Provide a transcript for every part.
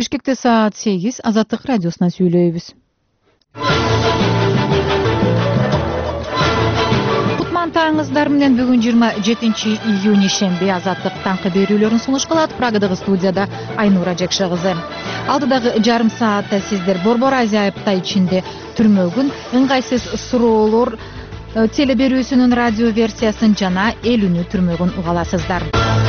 Бишкекте саат 8 Азаттык радиосунан сүйлөйбүз. Кутман таңыңыздар менен бүгүн 27 июнь шемби Азаттык таңкы берүүлөрүн сунуш кылат. Прагадагы студияда Айнура Жекше кызы. Алдыдагы жарым саатта сиздер Борбор Азия апта ичинде түрмөгүн, ыңгайсыз суроолор телеберүүсүнүн радио версиясын жана элүүнү түрмөгүн уга аласыздар.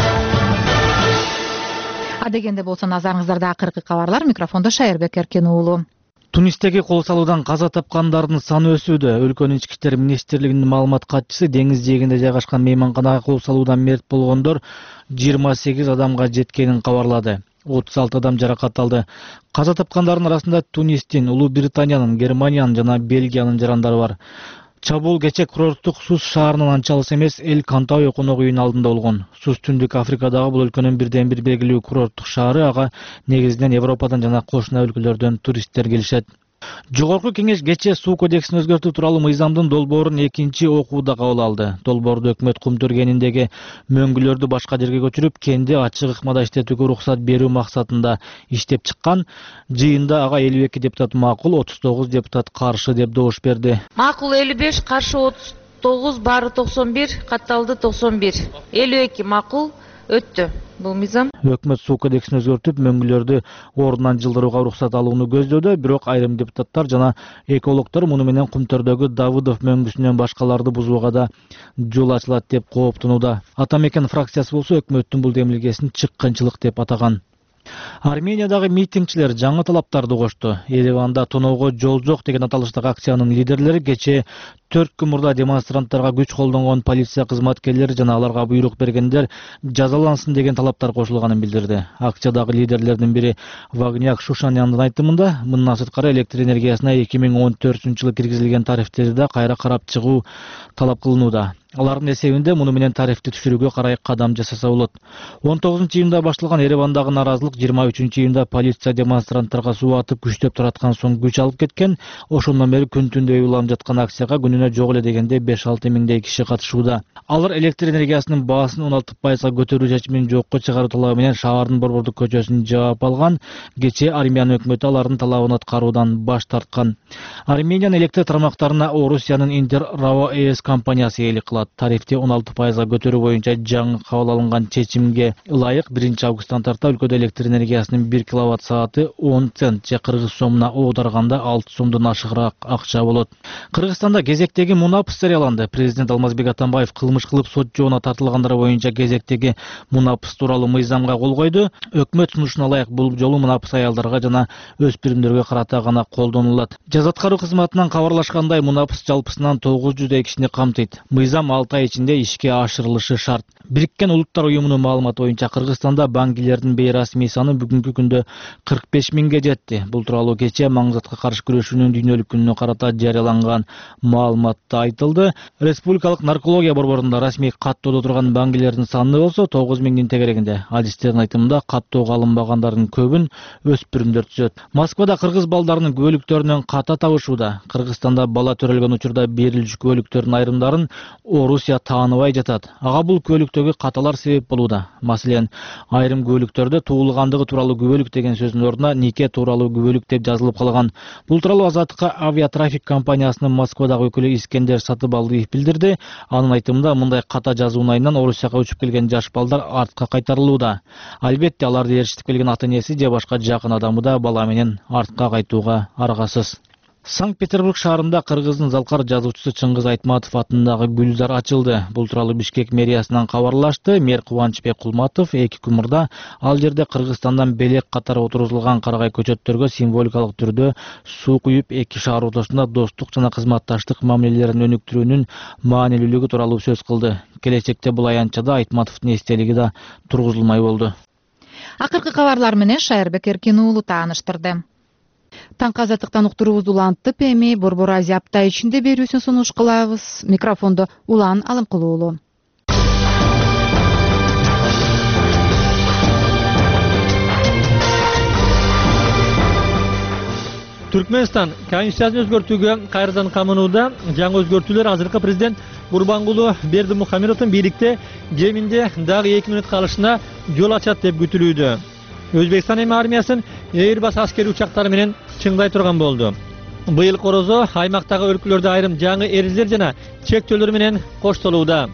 Адегенде болсо назарыңыздарда акыркы кабарлар. Микрофондо Шайырбек Эркен уулу. Тунистеги кол салуудан каза тапкандардын саны өсүүдө. Өлкөнүн ички иштер министрлигинин маалымат катчысы деңиз жээгинде жайгашкан мейманканага кол салуудан мерт болгондор 28 адамга жеткенин кабарлады. 36 адам жаракат алды. Каза тапкандардын арасында Тунистин, Улуу Британиянын, Германиянын жана Бельгиянын жарандары бар. Чабуул кече курорттук Сус шаарынын анча алыс эмес Эл Кантауи конок үйүнүн алдында болгон. Сус Түндүк Африкадагы бул өлкөнүн бирден бир белгилүү курорттук шаары. Ага негизинен Европадан жана кошуна өлкөлөрдөн туристтер келишет. Жогорку кеңеш кечээ суу кодексин өзгөртүү тууралуу мыйзамдын долбоорун экинчи окууда кабыл алды. Долбоордо өкмөт кум төргениндеги мөңгүлөрдү башка жерге көчүрүп, кенди ачык ыкмада иштетүүгө уруксат берүү максатында иштеп чыккан. Жыйында ага 52 депутат макул, 39 депутат каршы деп добуш берди. Макул 55, каршы 39, баары 91, катталды 91. 52 макул өттү. Бул мыйзам Өкмөт суу кодексин өзгөртүп, мөңгүлөрдү ордунан жылдырууга уруксат алууну көздөөдө, бирок айрым депутаттар жана экологдор муну менен Кумтөрдөгү Давыдов мөңгүсүнөн башкаларды бузууга да жол ачылат деп кооптонууда. Ата мекен фракциясы болсо өкмөттүн бул демилгесин чыккынчылык деп атаган. Армениядагы митингчилер жаңы талаптарды кошту. Ереванда тоноого жол жок деген аталыштагы акциянын лидерлери кечээ 4 күн мурда демонстранттарга күч колдонгон полиция кызматкерлери жана аларга буйрук бергендер жазалансын деген талаптар кошулганын билдирди. Акциядагы лидерлердин бири Вагняк Шушаняндын айтымында, мындан сырткары электр энергиясына 2014-жылы киргизилген тарифтерди да кайра карап чыгуу талап кылынууда. Алардын эсебинде муну менен тарифти түшүрүүгө карай кадам жасаса болот. 19-июнда башталган Еревандагы наразылык 23-июнда полиция демонстранттарга суу атып күчтөп тараткан соң күч алып кеткен. Ошондон бери күн түндө уланып жаткан акцияга күнүнө жок эле дегенде 5-6 миңдей киши катышууда. Алар электр энергиясынын баасын 16% көтөрүү чечимин жокко чыгаруу талабы менен шаардын борбордук көчөсүн жаап алган. Кечээ Армения өкмөтү алардын талабын аткаруудан баш тарткан. Армениянын электр тармактарына Орусиянын Интер Рао ЭС компаниясы ээлик кылат. Тарифти 16% көтөрүү боюнча жаңы кабыл алынган чечимге ылайык 1-августтан тарта өлкөдө электр энергиясынын 1 киловатт сааты 10 цент же кыргыз сомуна оодарганда 6 сомдон ашыгыраак акча болот. Кыргызстанда кезектеги мунапыс жарыяланды. Президент Алмазбек Атамбаев кылмыш кылып сот жоона тартылгандар боюнча кезектеги мунапыс тууралуу мыйзамга кол койду. Өкмөт сунушуна ылайык бул жолу мунапыс аялдарга жана өспүрүмдөргө карата гана колдонулат. Жаза аткаруу кызматынан кабарлашкандай, мунапыс жалпысынан 900 кишини камтыйт. Мыйзам 6 ай ичинде ишке ашырылышы шарт. Бириккен Улуттар уюмунун маалыматы боюнча Кыргызстанда баңгилердин бейрасмий саны бүгүнкү күндө 45 миңге жетти. Бул тууралуу кечээ Маңзатка каршы күрөшүүнүн дүйнөлүк күнүнө карата жарыяланган маалыматта айтылды. Республикалык наркология борборунда расмий каттоодо турган баңгилердин саны болсо 9 миңдин тегерегинде. Адистердин айтымында каттоого алынбагандардын көбүн өспүрүмдөр түзөт. Москвада кыргыз балдарынын күбөлүктөрүнөн ката табышууда. Кыргызстанда бала төрөлгөн учурда берилүүчү күбөлүктөрдүн айрымдарын Орусия тааныбай жатат. Ага бул күбөлүктөгү каталар себеп болууда. Маселен, айрым күбөлүктөрдө туулгандыгы тууралуу күбөлүк деген сөздүн ордуна нике тууралуу күбөлүк деп жазылып калган. Бул тууралуу Азаттыкка авиатрафик компаниясынын Москвадагы өкүлү Искендер Сатыбалдиев билдирди. Анын айтымында, мындай ката жазуунун айынан Орусияга учуп келген жаш балдар артка кайтарылууда. Албетте, аларды ээрчитип келген ата-энеси же башка жакын адамы да бала менен артка кайтууга аргасыз. Санкт-Петербург шаарында кыргыздын залкар жазуучусу Чыңгыз Айтматов атындагы гүлзар ачылды. Бул тууралуу Бишкек мэриясынан кабарлашты. Мэр Кубанычбек Кулматов 2 күн мурда ал жерде Кыргызстандан белек катары отурузулган карагай көчөттөргө символикалык түрдө суу куюп, эки шаар ортосунда достук жана кызматташтык мамилелерин өнүктүрүүнүн маанилүүлүгү тууралуу сөз кылды. Келечекте бул аянтчада Айтматовдун эстелиги да тургузулмай болду. Акыркы кабарлар менен Шайырбек Эркен уулу тааныштырды. Таңкы Азаттыктан уктуруубузду улантып, эми Борбор Азия апта ичинде берүүсүн сунуш кылабыз. Микрофондо Улан Алымкул уулу. Түркменстан конституциясын өзгөртүүгө кайрадан камынууда. Жаңы өзгөртүүлөр азыркы президент Гурбангулу Бердимухамедовдун бийликте кеминде дагы 2 мүнөт калышына жол ачат деп күтүлүүдө. Өзбекстан эми армиясын Airbus аскери учактары менен чыңдай турган болду. Быйыл корозо аймактагы өлкөлөрдө айрым жаңы эрежелер жана чектөөлөр менен коштолууда.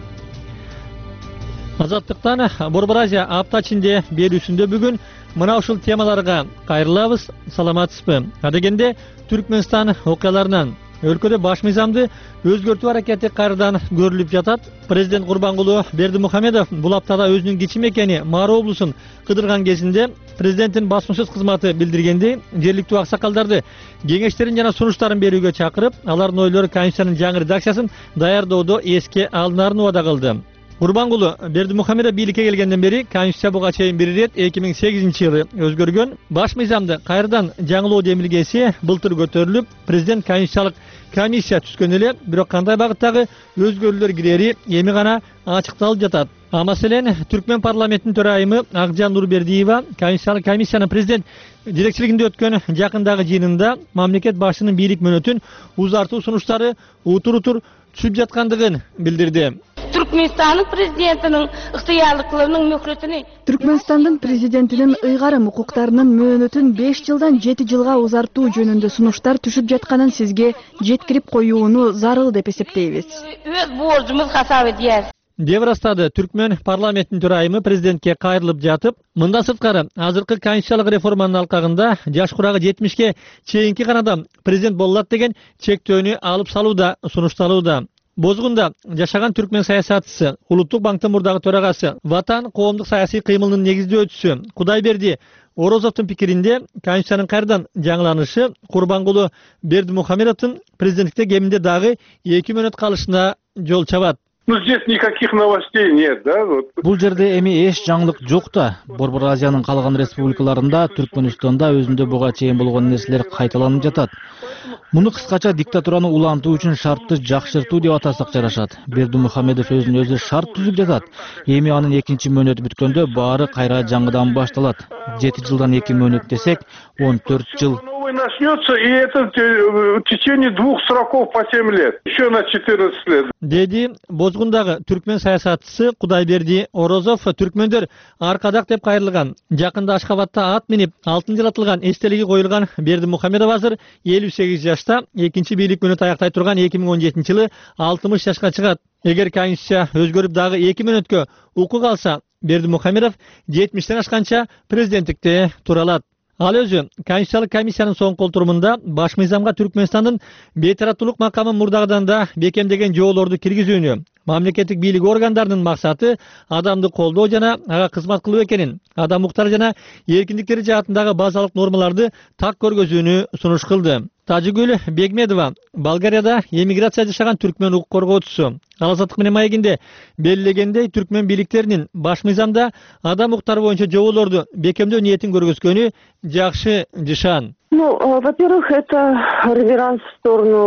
Азаттыктан Борбор Азия апта ичинде берүүсүндө бүгүн мына ушул темаларга кайрылабыз. Саламатсызбы? Адегенде Түркмөнстан окуяларынан өлкөдө баш мыйзамды өзгөртүү аракети кайрадан көрүлүп жатат. Президент Курбангулу Бердимухамедов бул аптада өзүнүн кичи мекени Мары облусун кыдырган кезинде президенттин басмашыз кызматы билдиргендей, жергиликтүү аксакалдарды кеңештерин жана сунуштарын берүүгө чакырып, алардын ойлору Конституциянын жаңы редакциясын даярдоодо эске алынаарын убада кылды. Курбангулу Бердимухамедов бийликке келгенден бери Конституция буга чейин бир ирет 2008-жылы өзгөргөн. Баш мыйзамды кайрадан жаңылоо демилгеси былтыр көтөрүлүп, президент конституциялык комиссия түзгөн эле, бирок кандай багыттагы өзгөрүүлөр кирери эми гана ачыкталып жатат. Маселен, Түркмен парламентинин төрайымы Акжан Нурбердиева конституциялык комиссиянын президент жетекчилигинде өткөн жакындагы жыйынында мамлекет башчынын бийлик мөөнөтүн узартуу сунуштары утур-утур түшүп жаткандыгын билдирди. Түркменстанның президентінің ықтиярлықларының мөхретini Түркменстандын президентинин ыйгарым укуктарынын мөөнөтүн 5 жылдан 7 жылга узартуу жөнүндө сунуштар түшүп жатканын сизге жеткирип коюуну зарыл деп эсептейбиз. өз борчумуз хасап этебиз. Деп ырастады Түркмен парламентинин төрайымы президентке кайрылып жатып, мындан сырткары азыркы конституциялык реформанын алкагында жаш курагы 70ке чейинки гана адам президент боло алат деген чектөөнү алып салууда сунушталууда. Бозгунда жашаган түркмен саясатчысы, Улуттук банктын мурдагы төрагасы, Ватан коомдук саясий кыймылынын негиздөөчүсү Кудайберди Орозовдун пикиринде Конституциянын кайрадан жаңыланышы Курбангулу Бердимухамедовдун президенттикте кеминде дагы 2 мөөнөт калышына жол чабат. Здесь никаких новостей нет, да? Бул жерде эми эч жаңылык жок да. Борбор Азиянын калган республикаларында, Түркмөнстанда өзүндө буга чейин болгон нерселер кайталанып жатат. Муну кыскача диктатураны улантуу үчүн шартты жакшыртуу деп атасак жарашат. Бердимухамедов өзүнүн өзү шарт түзүп жатат. Эми анын 2 мөөнөтү бүткөндө баары кайра жаңыдан башталат. 7 жылдан 2 мөөнөт десек, 14 жыл. Начнется, и это в течение 2 сроков по 7 лет. Еще на 14 лет. Деди Бозгундагы түркмен саясатчысы Кудайберди Орозов түркмөндөр аркадак деп кайрылган. Жакында Ашхабадта ат минип алтын жылатылган эстелиги коюлган Бердимухамедов азыр 58 жашта, экинчи бийлик мөөнөтү аяктай турган 2017-жылы 60 жашка чыгат. Эгер конституция өзгөрүп дагы 2 мөөнөткө укук алса, Бердимухамедов 70тен ашканча президенттикте тура алат. Ал өзү Конституциялык комиссиянын соңку отурумунда баш мыйзамга Түркмөнстандын бейтараптуулук макамын мурдагыдан да бекемдеген жоолорду киргизүүнү, мамлекеттик бийлик органдарынын максаты адамды колдоо жана ага кызмат кылуу экенин, адам укуктары жана эркиндиктери жаатындагы базалык нормаларды так көргөзүүнү сунуш кылды. Тажигүл Бегмедова Болгарияда эмиграция жашаган түркмен укук коргоочусу. Ал Азаттык менен маегинде белгилегендей, түркмен бийликтеринин баш мыйзамда адам укуктары боюнча жоолорду бекемдөө ниетин көргөзгөнү жакшы жышан. Во-первых, это реверанс в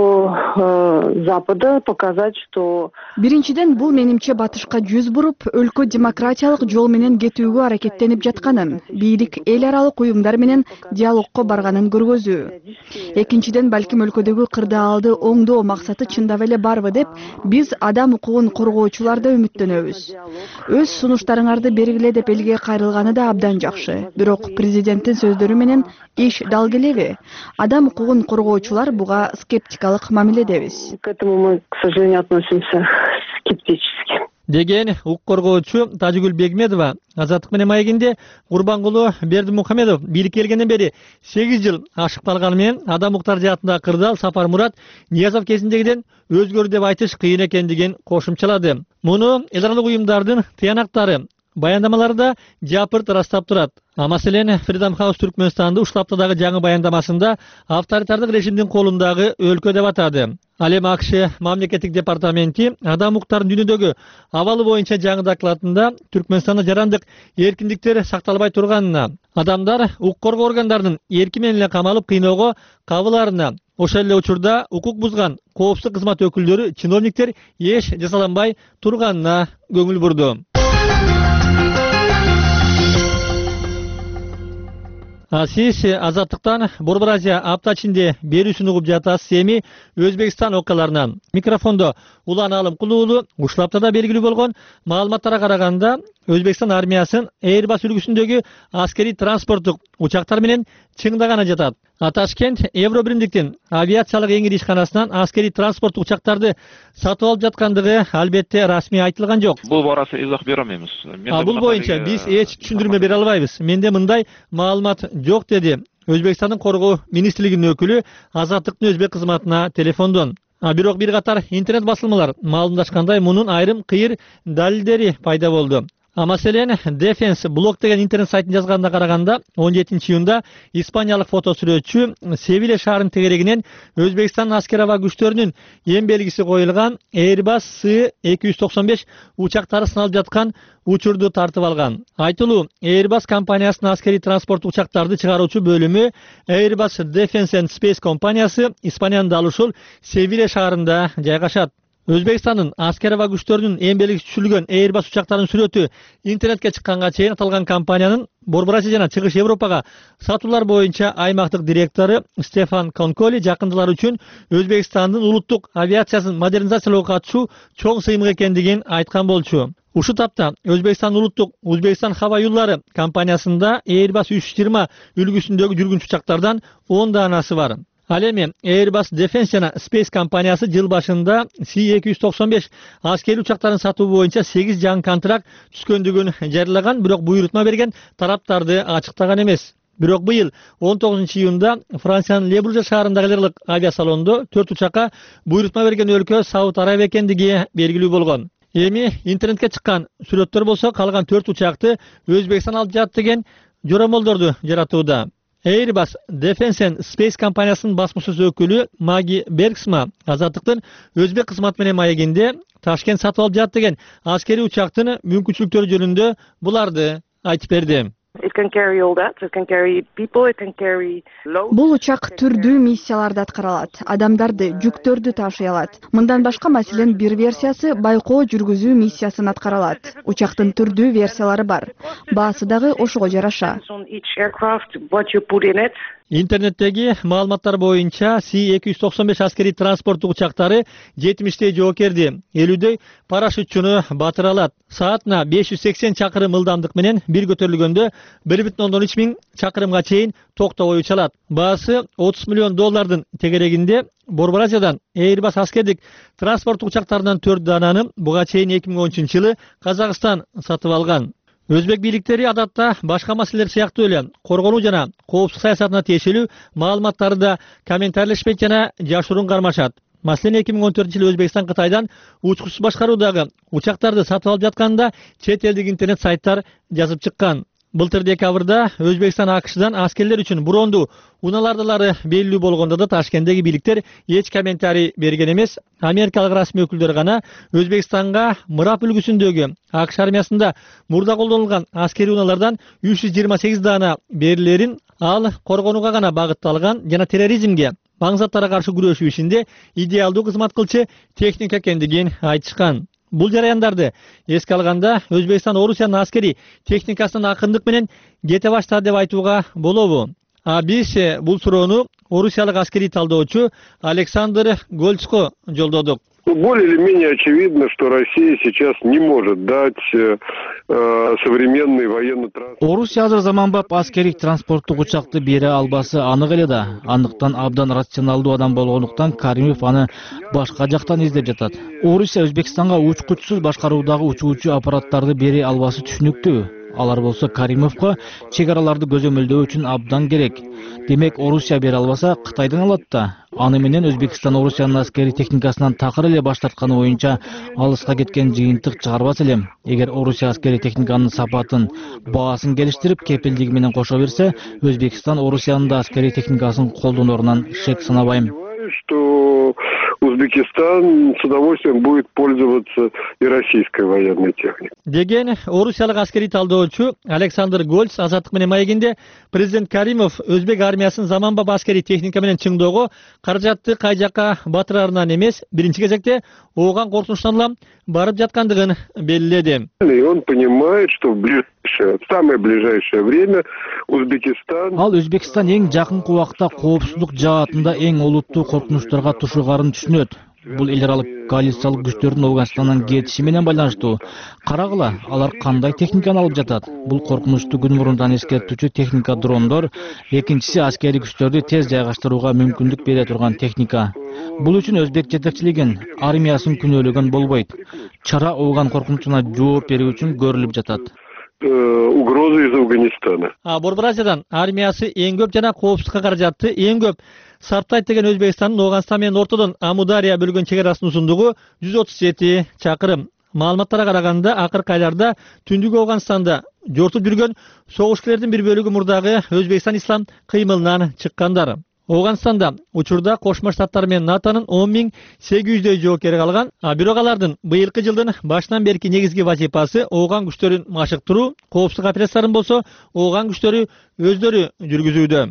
сторону Запада, показать, что... Биринчиден, бул менимче батышка жүз буруп, өлкө демократиялык жол менен кетүүгө аракеттенип жатканын, бийлик эл аралык уюмдар менен диалогко барганын көргөзүү. Экинчиден, балким өлкөдөгү кырдаалды оңдоо максаты чындап эле барбы деп, биз адам укугун коргоочуларда үмүттөнөбүз. Өз сунуштарыңарды бергиле деп элге кайрылганы да абдан жакшы. Бирок президенттин сөздөрү менен иш дал келеби? Адам укугун коргоочулар буга скептикалык мамиледебиз. К этому мы, к сожалению, относимся скептически. Деген укук коргоочу Тажигүл Бегмедова Азаттык менен маегинде Курбангулу Бердимухамедов бийликке келгенден бери 8 жыл ашыкталганы менен адам укуктары жаатындагы кырдаал Сапар Мурат Ниязов кезиндегиден өзгөрдү деп айтыш кыйын экендигин кошумчалады. Муну эл аралык уюмдардын тыянактары баяндамаларда жапырт ырастап турат. Маселен, Freedom House Түркмөнстанды ушул аптадагы жаңы баяндамасында авторитардык режимдин колундагы өлкө деп атады. Ал эми АКШ мамлекеттик департаменти адам укуктарынын дүйнөдөгү абалы боюнча жаңы докладында Түркмөнстанда жарандык эркиндиктер сакталбай турганына, адамдар укук коргоо органдарынын эрки менен эле камалып кыйноого кабыларына, ошол эле учурда укук бузган коопсуздук кызмат өкүлдөрү, чиновниктер эч жазаланбай турганына көңүл бурду. Сиз Азаттыктан Борбор Азия апта ичинде берүүсүн угуп жатасыз. Эми Өзбекстан окуяларынан микрофондо Улан Алымкул уулу. Ушул аптада белгилүү болгон маалыматтарга караганда Өзбекстан армиясын Airbus үлгүсүндөгү аскери транспорттук учактар менен чыңдаганы жатат. Ташкент Евробиримдиктин авиациялык эң ири ишканасынан аскери транспорттук учактарды сатып алып жаткандыгы албетте расмий айтылган жок. Бул боюнча изах бере албайбыз. Бул боюнча биз эч түшүндүрмө бере албайбыз. Менде мындай маалымат жок, деди Өзбекстандын коргоо министрлигинин өкүлү Азаттыктын өзбек кызматына телефондон. Бирок бир катар интернет басылмалар маалымдашкандай мунун айрым кыйыр далилдери пайда болду. Маселен, Defense Blog деген интернет сайтын жазганына караганда 17-июнда испаниялык фотосүрөтчү Севилья шаарынын тегерегинен Өзбекстан аскер аба күчтөрүнүн эң белгиси коюлган Airbus C-295 учактары сыналып жаткан учурду тартып алган. Айтылуу, Airbus компаниясынын аскери транспорт учактарды чыгаруучу бөлүмү Airbus Defense and Space компаниясы Испаниянын дал ушул Севилья шаарында жайгашат. Өзбекстандын аскер аба күчтөрүнүн эң белгиси түшүрүлгөн Airbus учактарынын сүрөтү интернетке чыкканга чейин аталган компаниянын Борбор Азия жана Чыгыш Европага сатуулар боюнча аймактык директору Стефан Конколи жакындылар үчүн Өзбекстандын улуттук авиациясын модернизациялоого катышуу чоң сыймык экендигин айткан болчу. Ушул тапта Өзбекстан улуттук Узбекистан хаба юллары компаниясында Airbus 320 үлгүсүндөгү жүргүнчү учактардан 10 даанасы бар. Ал эми Airbus Defense жана Space компаниясы жыл башында C-295 аскери учактарын сатуу боюнча 8 жаңы контракт түшкөндүгүн жарыялаган, бирок буйрутма берген тараптарды ачыктаган эмес. Бирок быйыл 19-июнда Франциянын Лебурже шаарындагы лерлык авиасалондо 4 учакка буйрутма берген өлкө Сауд Арабия экендиги белгилүү болгон. Эми интернетке чыккан сүрөттөр болсо калган 4 учакты Өзбекстан алып жатат деген жоромолдорду жаратууда. Airbus Defense and Space компаниясынын басмасөз өкүлү Маги Бергсма Азаттыктын өзбек кызматы менен маегинде Ташкент сатып алып жатат деген аскери учактын мүмкүнчүлүктөрү жөнүндө буларды айтып берди. Бул учак түрдүү миссияларды аткара алат, адамдарды, жүктөрдү ташый алат. Мындан башка маселен бир версиясы байкоо жүргүзүү миссиясын аткара алат. Учактын түрдүү версиялары бар. Баасы дагы ошого жараша. Интернеттеги маалыматтар боюнча C-295 аскери транспорттук учактары 70 жоокерди, 50 парашютчуну батыра алат. Саатына 580 чакырым ылдамдык менен бир көтөрүлгөндө 1,3 миң чакырымга чейин токтобой уча алат. Баасы $30 миллион тегерегинде Борбор Азиядан Airbus аскердик транспорттук учактарынан 4 даананы буга чейин 2013-жылы Казакстан сатып алган. Өзбек бийликтери адатта башка маселелер сыяктуу эле коргонуу жана коопсуздук саясатына тиешелүү маалыматтарды да комментарийлешпейт жана жашыруун кармашат. Маселен 2014-жылы Өзбекстан Кытайдан учкучсуз башкаруудагы учактарды сатып алып жатканда чет элдик интернет сайттар жазып чыккан. Былтыр декабрда Өзбекстан АКШдан аскерлер үчүн брондуу унаалардылары белгилүү болгондо да Ташкенттеги бийликтер эч комментарий берген эмес. Америкалык расмий өкүлдөр гана Өзбекстанга Мырап үлгүсүндөгү АКШ армиясында мурда колдонулган аскери унаалардан 328 даана берилерин ал коргонууга гана багытталган жана терроризмге, маңзаттарга каршы күрөшүү ишинде идеалдуу кызмат кылчу техника экендигин айтышкан. Бул жараяндарды эске алганда Өзбекстан Орусиянын аскери техникасынын акырындык менен кете баштады деп айтууга болобу? Биз бул суроону орусиялык аскери талдоочу Александр Гольцко жолдодук. Более или менее очевидно, что Россия сейчас не может дать современный военный транспорт. Орусия азыр заманбап аскери транспорттук учакты бере албасы анык эле да. Андыктан абдан рационалдуу адам болгондуктан Каримов аны башка жактан издеп жатат. Орусия Өзбекстанга учкучсуз башкаруудагы учуучу аппараттарды бере албасы түшүнүктүү. Алар болсо Каримовго чек араларды көзөмөлдөө үчүн абдан керек. Демек, Орусия бере албаса Кытайдан алат да. Аны менен Өзбекстан Орусиянын аскери техникасынан такыр эле баш тартканы боюнча алыска кеткен жыйынтык чыгарбас элем. Эгер Орусия аскери техниканын сапатын, баасын келиштирип, кепилдиги менен кошо берсе, Өзбекстан Орусиянын да аскери техникасын колдонорунан шек санабайм. Что Узбекистан с удовольствием будет пользоваться и российской военной техникой. Деген орусиялык аскери талдоочу Александр Гольц азаттык менен маегинде президент Каримов өзбек армиясын заманбап аскери техника менен чыңдоого каражатты кай жакка батырарынан эмес, биринчи кезекте ооган коркунучтан улам барып жаткандыгын белгиледи. И он понимает, что в самое ближайшее время Узбекистан... Ал Өзбекстан эң жакынкы убакта коопсуздук жаатында эң олуттуу коркунучтарга тушугарын түшүнөт. Бул эл аралык коалициялык күчтөрдүн Афганистандан кетиши менен байланыштуу. Карагыла, алар кандай техниканы алып жатат? Бул коркунучту күн мурундан эскертүүчү техника дрондор, экинчиси аскери күчтөрдү тез жайгаштырууга мүмкүндүк бере турган техника. Бул үчүн өзбек жетекчилигин армиясын күнөөлөгөн болбойт. Чара Афган коркунучуна жооп берүү үчүн көрүлүп жатат. Угрозы из Афганистана. Борбор Азиядан армиясы эң көп жана коопсуздукка каражатты эң көп сарптайт деген Өзбекстандын Афганистан менен ортодон Амудария бөлгөн чек арасынын узундугу 137 чакырым. Маалыматтарга караганда акыркы айларда түндүк Афганистанда жортуп жүргөн согушкерлердин бир бөлүгү мурдагы Өзбекстан ислам кыймылынан чыккандар. Афганистанда учурда Кошмо Штаттар менен НАТОнун 10.800 жоокери калган, бирок алардын быйылкы жылдын башынан берки негизги вазифасы Афган күчтөрүн машыктыруу, коопсуздук операцияларын болсо Афган күчтөрү өздөрү жүргүзүүдө.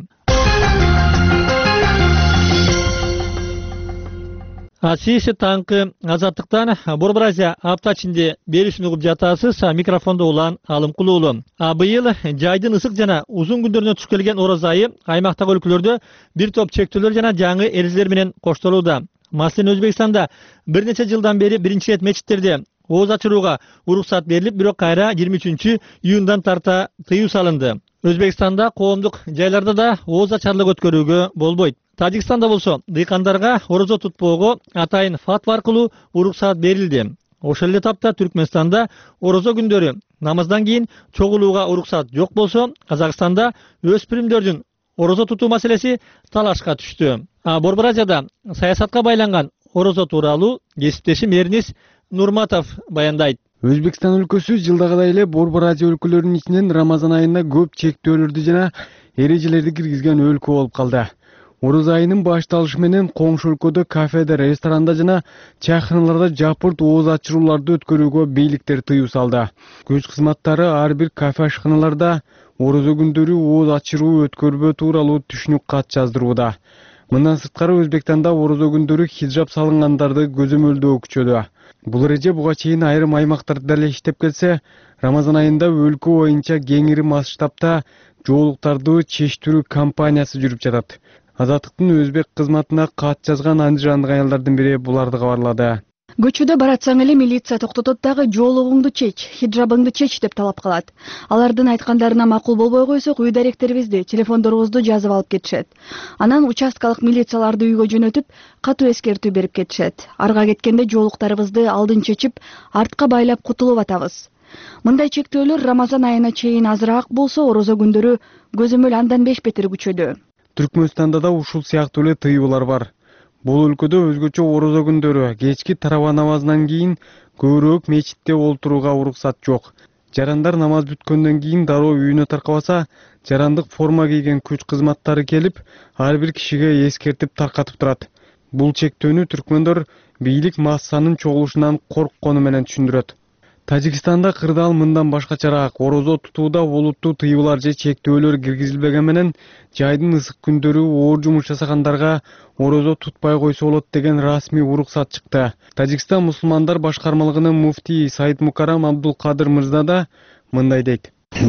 Сиси таңкы азаттыктан Борбор Азия апта ичинде берүүсүн угуп жатасыз. Микрофондо улан Алымкул уулу. Быйыл жайдын ысык жана узун күндөрүнө туш келген ороз айы аймактагы өлкөлөрдө бир топ чектөөлөр жана жаңы эрежелер менен коштолууда. Маселен, Өзбекстанда бир нече жылдан бери биринчи рет мечиттерде ооз ачырууга уруксат берилип, бирок кайра 23 июндан тарта тыюу салынды. Өзбекстанда коомдук жайларда да ооз ачарлык өткөрүүгө болбойт. Тажикстанда болсо дыйкандарга орозо тутпоого атайын фатва аркылуу уруксат берилди. Ошол эле тапта Түркмөнстанда орозо күндөрү намаздан кийин чогулууга уруксат жок болсо, Казакстанда өспүрүмдөрдүн орозо тутуу маселеси талашка түштү. Борбор Азияда саясатка байланган орозо тууралуу кесиптешим Эрнис Нурматов баяндайт. Өзбекстан өлкөсү жылдагыдай эле Борбор Азия өлкөлөрүнүн ичинен Рамазан айында көп чектөөлөрдү жана эрежелерди киргизген өлкө болуп калды. Ороз айынын башталышы менен коңшу өлкөдө кафеде, ресторанда жана чайханаларда жапырт ооз ачырууларды өткөрүүгө бийликтер тыюу салды. Күч кызматтары ар бир кафе ашканаларда орозо күндөрү ооз ачыруу өткөрбөө тууралуу түшүнүк кат жаздырууда. Мындан сырткары Өзбекстанда орозо күндөрү хиджаб салынгандарды көзөмөлдөө күчөдү. Бул эреже буга чейин айрым аймактарда эле иштеп келсе, Рамазан айында өлкө боюнча кеңири масштабта жоолуктарды чечтирүү кампаниясы жүрүп жатат. Азаттыктын өзбек кызматына кат жазган андижандык аялдардын бири буларды кабарлады. Көчүдө баратсаң эле милиция токтотот дагы жоолугуңду чеч, хиджабыңды чеч деп талап кылат. Алардын айткандарына макул болбой койсок, үй даректерибизди, телефондорубузду жазып алып кетишет. Анан участкалык милицияларды үйгө жөнөтүп, катуу эскертүү берип кетишет. Арга кеткенде жоолуктарыбызды алдын чечип, артка байлап кутулуп атабыз. Мындай чектөөлөр Рамазан айына чейин азыраак болсо, орозо күндөрү көзөмөл андан 5 бетер күчөдү. Түркмөнстанда да ушул сыяктуу эле тыюулар бар. Бул өлкөдө өзгөчө орозо күндөрү кечки тарава намазынан кийин көбүрөөк мечитте олтурууга уруксат жок. Жарандар намаз бүткөндөн кийин дароо үйүнө таркабаса, жарандык форма кийген күч кызматтары келип, ар бир кишиге эскертип таркатып турат. Бул чектөөнү түркмөндөр бийлик массанын чогулушунан корккону менен түшүндүрөт. Тажикстанда кырдаал мындан башкачараак. Орозо тутууда олуттуу тыюулар же чектөөлөр киргизилбеген менен жайдын ысык күндөрү оор жумуш жасагандарга орозо тутпай койсо болот деген расмий уруксат чыкты. Тажикстан мусулмандар башкармалыгынын муфтии Саид Мукарам Абдулкадыр мырза да мындай дейт.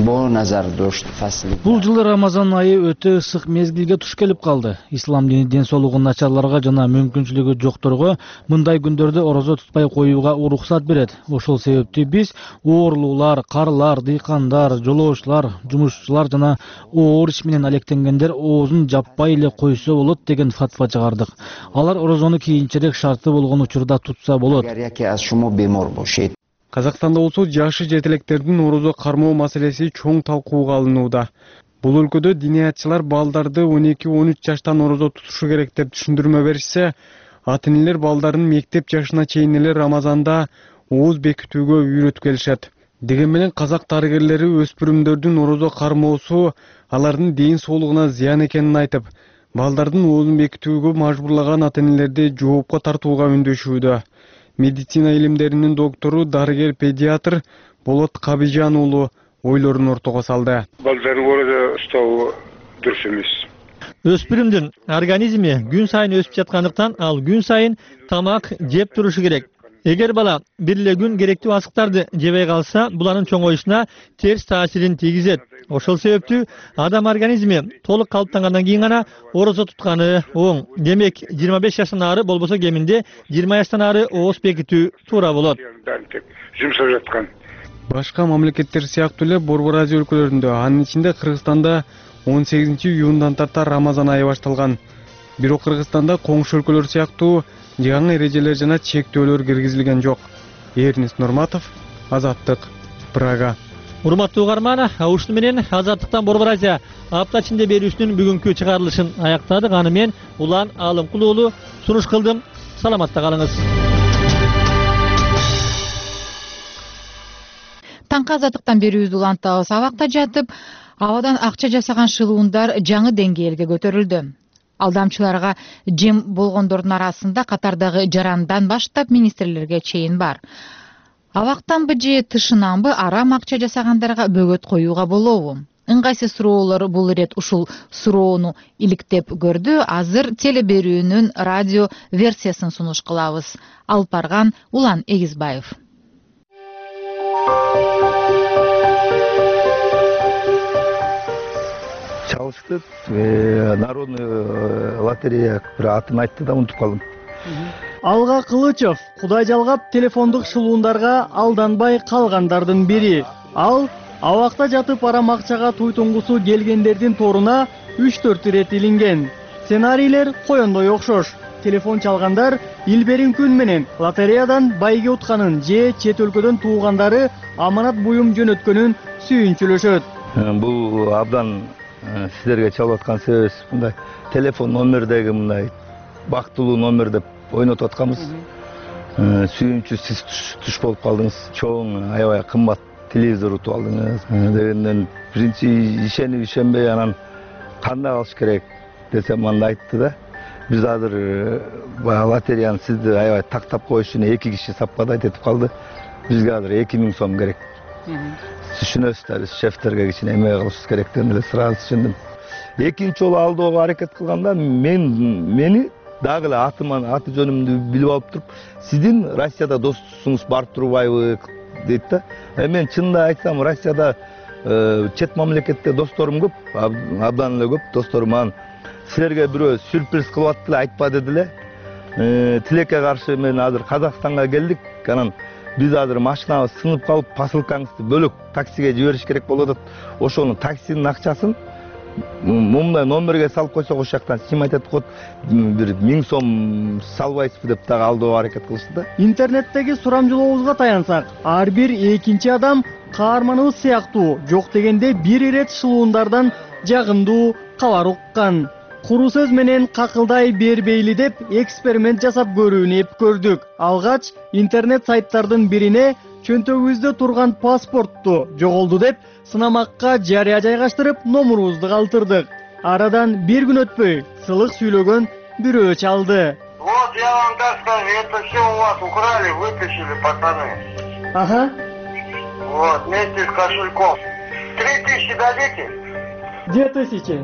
Бул жылы Рамазан айы өтө ысык мезгилге туш келип калды. Ислам дини ден соолугу начарларга жана мүмкүнчүлүгү жокторго мындай күндөрдө орозо тутпай коюуга уруксат берет. Ошол себептен биз оорлуулар, карылар, дыйкандар, жолоочулар, жумушчулар жана оор иш менен алектенгендер оозун жаппай эле койсо болот деген фатва чыгардык. Алар орозону кийинчерээк шарты болгон учурда тутса болот. Казакстанда болсо жашы жетелектердин орозо кармоо маселеси чоң талкууга алынууда. Бул өлкөдө диниятчылар балдарды 12-13 жаштан орозо тутушу керек деп түшүндүрмө беришсе, ата-энелер балдарын мектеп жашына чейин эле Рамазанда ооз бекитүүгө үйрөтүп келишет. Деген менен казак дарыгерлери өспүрүмдөрдүн орозо кармоосу алардын ден соолугуна зыян экенин айтып, балдардын оозун бекитүүгө мажбурлаган ата-энелерди жоопко тартууга үндөшүүдө. Медицина илимдеринин доктору, дарыгер педиатр Болот Кабижан уулу ойлорун ортого салды. Балдардын оозу уштоо дурус эмес. Өспүрүмдүн организми күн сайын өсүп жаткандыктан ал күн сайын тамак жеп турушу керек. Эгер бала бир эле күн керектүү азыктарды жебей калса, булардын чоңоюшуна терс таасирин тийгизет. Ошол себептүү адам организми толук калыптангандан кийин гана орозо тутканы оң. Демек, 25 жаштан ары болбосо кеминде 20 жаштан ары ооз бекитүү туура болот. Жумшап жаткан. Башка мамлекеттер сыяктуу эле Борбор Азия өлкөлөрүндө, анын ичинде Кыргызстанда 18-июндан тарта Рамазан айы башталган. Бирок Кыргызстанда коңшу өлкөлөр сыяктуу жаңы эрежелер жана чектөөлөр киргизилген жок. Эрнис Нурматов, Азаттык, Прага. Урматтуу угарман, ушуну менен Азаттыктан Борбор Азия апта ичинде берүүсүнүн бүгүнкү чыгарылышын аяктадык. Аны мен Улан Алымкул уулу сунуш кылдым. Саламатта калыңыз. Таңкы Азаттыктан берүүбүздү улантабыз. Абакта жатып, абадан акча жасаган шылуундар жаңы деңгээлге көтөрүлдү. Алдамчыларга жем болгондордун арасында катардагы жарандан баштап министрлерге чейин бар. Абактанбы же тышынанбы арам акча жасагандарга бөгөт коюуга болобу? Ыңгайсыз суроолор бул ирет ушул суроону иликтеп көрдү. Азыр теле берүүнүн радио версиясын сунуш кылабыз. Алып барган Улан Эгизбаев. Чалышты, народный лотерея бир атын айтты да унутуп калдым. Алга Кылычев Кудай жалгап телефондук шылуундарга алданбай калгандардын бири. Ал абакта жатып арам акчага туйтунгусу келгендердин торуна 3-4 ирет илинген. Сценарийлер коёндой окшош. Телефон чалгандар илберин күн менен лотереядан байге утканын же чет өлкөдөн туугандары аманат буюм жөнөткөнүн сүйүнчүлөшөт. Бул абдан сиздерге чалып аткан себебибиз мындай телефон номердеги мындай бактылуу номер деп ойнотуп атканбыз. Сүйүнчү сиз туш болуп калдыңыз. Чоң, аябай кымбат телевизор утуп алдыңыз дегенден биринчи ишенип ишенбей анан кандай кылыш керек десем анда айтты да. Биз азыр лотереяны сизди аябай тактап коюш үчүн 2 киши сапкадайт этип калды. Бизге азыр 2000 сом керек. Түшүнөсүз да, биз шефтерге кичине эме кылышыбыз керектигин эле сразу түшүндүм. Экинчи жолу алдоого аракет кылганда мени дагы эле аты жөнүмдү билип алып туруп, сиздин Россияда достугуңуз барып турбайбы дейт да. Мен чынында айтсам, Россияда чет мамлекетте досторум көп, абдан эле көп досторум. Анан силерге бирөө сюрприз кылып атты эле, айтпа деди эле. Тилекке каршы мен азыр Казакстанга келдик. Анан биз азыр машинабыз сынып калып, посылкаңызды бөлөк таксиге жибериш керек болуп атат. Ошонун таксинин акчасын мындай номерге салып койсок, ошол жактан снимать этип коет. Бир 1000 сом салбайсызбы деп дагы алдоого аракет кылышты да. Интернеттеги сурамжылообузга таянсак, ар бир экинчи адам каарманыбыз сыяктуу жок дегенде бир ирет шылуундардан жагымдуу кабар уккан. Куру сөз менен какылдай бербейли деп эксперимент жасап көрүүнү эп көрдүк. Алгач интернет сайттардын бирине чөнтөгүбүздө турган паспортту жоголду деп сынамакка жарыя жайгаштырып номурубузду калтырдык. Арадан бир күн өтпөй сылык сүйлөгөн бирөө чалды. Вот я вам так скажу, это все у вас украли, вытащили, пацаны. Ага. Вот, вместе с кошельком. 3000 дадите? 2000.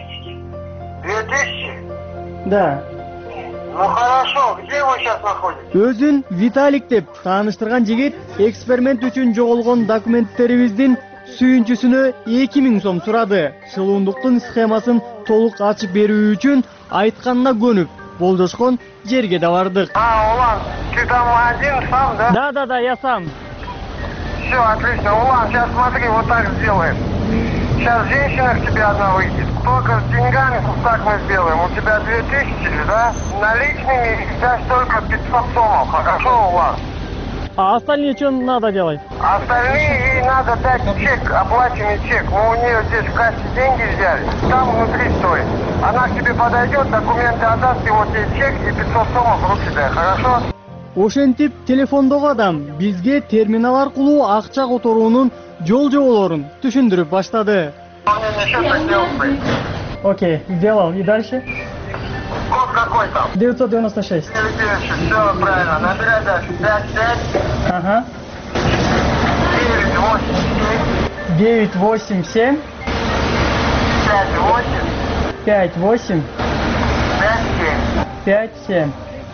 2000? Да. Ну хорошо, где вы сейчас находитесь? Өзүн Виталик деп тааныштырган жигит эксперимент үчүн жоголгон документтерибиздин сүйүнчүсүнө 2000 сом сурады. Шылуундуктун схемасын толук ачып берүү үчүн айтканына көнүп, болжошкон жерге да бардык. Улан, ты там один сам, да? Да, я сам. Все, отлично. Улан, сейчас смотри, вот так сделаем. Сейчас женщина к тебе одна выйдет. Только с деньгами вот так мы сделаем. У тебя 2000, да? Наличными взять только 500 сомов. Хорошо, Улан? А остальные что надо делать? Остальные ей надо дать чек, оплаченный чек. Мы у нее здесь в кассе деньги взяли. Там внутри стоит. Она к тебе подойдет, документы отдаст, и вот ей чек и 500 сомов в руки дай. Хорошо? Ошентип телефондогу адам бизге терминал аркылуу акча которуунун жол жоболорун түшүндүрүп баштады. Окей, сделал. И дальше? Код какой там? 996. Все правильно. Набирай дальше. 55. Ага. 987. 987. 58. 58. 57. 57.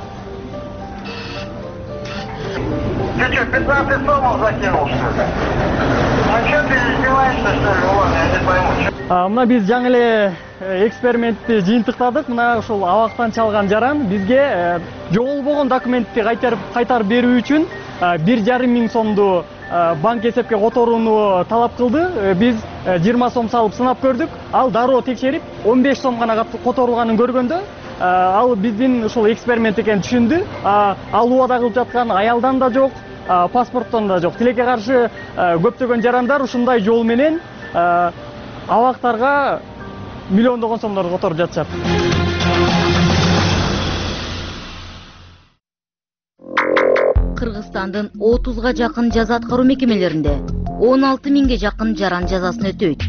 Ты что, 15 сомов закинул, что ли? А что ты издеваешься, что ли? Ладно, я не пойму. Мына биз жаңы эле экспериментти жыйынтыктадык. Мына ушул абактан чалган жаран бизге жоголбогон документти кайтарып берүү үчүн 1,5 миң сомду банк эсепке которууну талап кылды. Биз 20 сом салып сынап көрдүк. Ал дароо текшерип 15 сом гана которулганын көргөндө ал биздин ушул эксперимент экенин түшүндү. Ал убада кылып жаткан аялдан да жок, паспорттон да жок. Тилекке каршы көптөгөн жарандар ушундай жол менен абактарга миллиондогон сомдорду которуп жатышат. Кыргызстандын 30га жакын жаза аткаруу мекемелеринде 16 миңге жакын жаран жазасын өтөйт.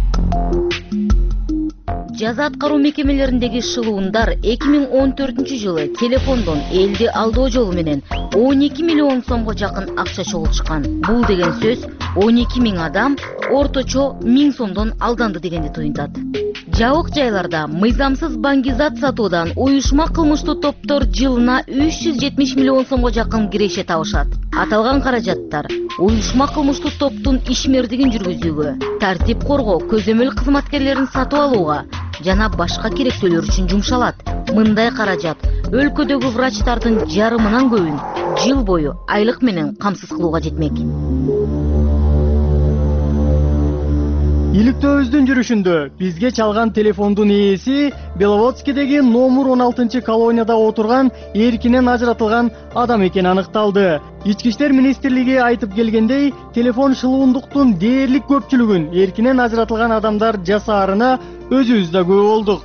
Жаза аткаруу мекемелериндеги шылуундар 2014-жылы телефондон элди алдоо жолу менен 12 миллион сомго жакын акча чогултушкан. Бул деген сөз 12 миң адам орточо 1000 сомдон алданды дегенди туюнтат. Жабык жайларда мыйзамсыз баңгизат сатуудан уюшма кылмыштуу топтор жылына 370 миллион сомго жакын киреше табышат. Аталган каражаттар уюшма кылмыштуу топтун ишмердигин жүргүзүүгө, тартип коргоо көзөмөл кызматкерлерин сатып алууга жана башка керектөөлөр үчүн жумшалат. Мындай каражат өлкөдөгү врачтардын жарымынан көбүн жыл бою айлык менен камсыз кылууга жетмек. Иликтөөбүздүн жүрүшүндө бизге чалган телефондун ээси Беловодскидеги номер 16 колонияда отурган эркинен ажыратылган адам экени аныкталды. Ички иштер министрлиги айтып келгендей, телефон шылуундуктун дээрлик көпчүлүгүн эркинен ажыратылган адамдар жасаарына өзүбүз да күбө болдук.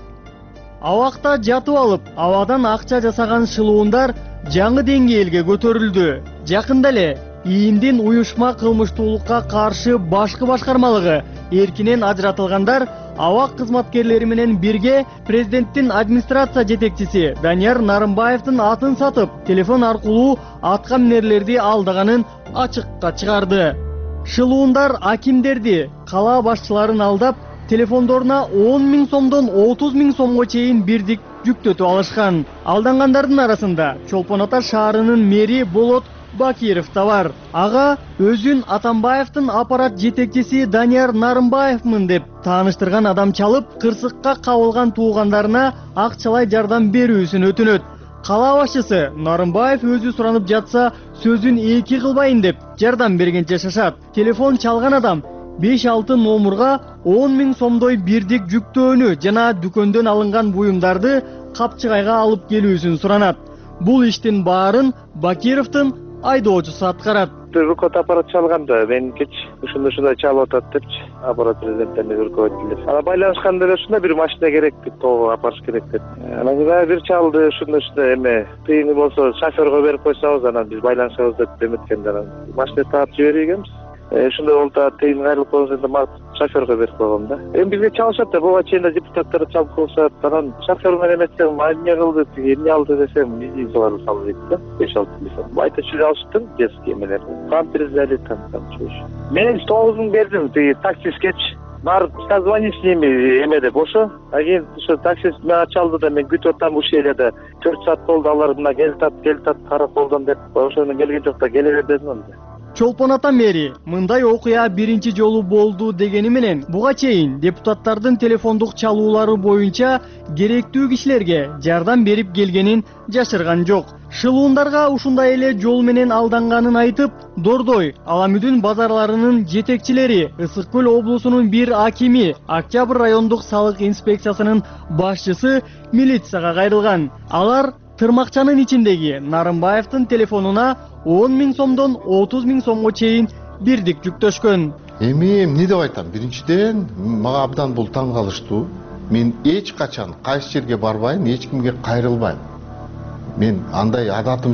Абакта жатып алып, абадан акча жасаган шылуундар жаңы деңгээлге көтөрүлдү. Жакында эле ИИМдин уюшма кылмыштуулукка каршы башкы башкармалыгы эркинен ажыратылгандар абак кызматкерлери менен бирге президенттин администрация жетекчиси Данияр Нарымбаевдин атын сатып, телефон аркылуу атка минерлерди алдаганын ачыкка чыгарды. Шылуундар акимдерди, кала башчыларын алдап, телефондоруна 10 миң сомдон 30 миң сомго чейин бирдик жүктөтүп алышкан. Алдангандардын арасында Чолпон Ата шаарынын мэри Болот Бакиров да бар. Ага өзүн Атамбаевдин аппарат жетекчиси Данияр Нарымбаевмын деп тааныштырган адам чалып, кырсыкка кабылган туугандарына акчалай жардам берүүсүн өтүнөт. Кала башчысы Нарымбаев өзү суранып жатса, сөзүн эки кылбайын деп жардам бергенче шашат. Телефон чалган адам 5-6 номурга 10 миң сомдой бирдик жүктөөнү жана дүкөндөн алынган буюмдарды капчыгайга алып келүүсүн суранат. Бул иштин баарын Бакировдун айдоочусу аткарат. Рукот аппарат чалганда мен кеч ушундай чалып атат депчи аппарат президенттин руководителер. Ана байланышканда эле ушундай бир машина керек деп тоого апарыш керек деп. Анан бир чалды ушундай эме тыйыны болсо шоферго берип койсоңуз анан биз байланышабыз деп эметкенде анан машина таап жиберейгенбиз. Ушундай болуп да тыйын кайрылып койгон жерде шоферго берип койгом да. Эми бизге чалышат да, буга чейин да депутаттар чалып коюшат. Анан шофер менен эметсем, эмне кылды, эмне алды десем, биздин соларды салып дейт да. 5-6 миң. Айта чүрүп алыштым, детский эмелер. Памперсдери там чуш. Мен 9 миң бердим, тиги таксисткечи. Барып созвонись с ними эмеде бошо. Кийин ошо таксист мага чалды да мен күтүп атам ушул жерде 4 саат болду, алар мына келтат караколдон деп. Ошону келген жок да келе бер дедим анда. Чолпон Ата мэри мындай окуя биринчи жолу болду дегени менен буга чейин депутаттардын телефондук чалуулары боюнча керектүү кишилерге жардам берип келгенин жашырган жок. Шылуундарга ушундай эле жол менен алданганын айтып, Дордой, Аламүдүн базарларынын жетекчилери, Ысык Көл облусунун бир акими, Октябрь райондук салык инспекциясынын башчысы милицияга кайрылган. Алар тырмакчанын ичиндеги Нарымбаевдин телефонуна 10 миң сомдон 30 миң сомго чейин бирдик жүктөшкөн. Эми эмне деп айтам? Биринчиден, мага абдан бул таң калыштуу. Мен эч качан кайсы жерге барбайм, эч кимге кайрылбайм. Мен андай адатым жок.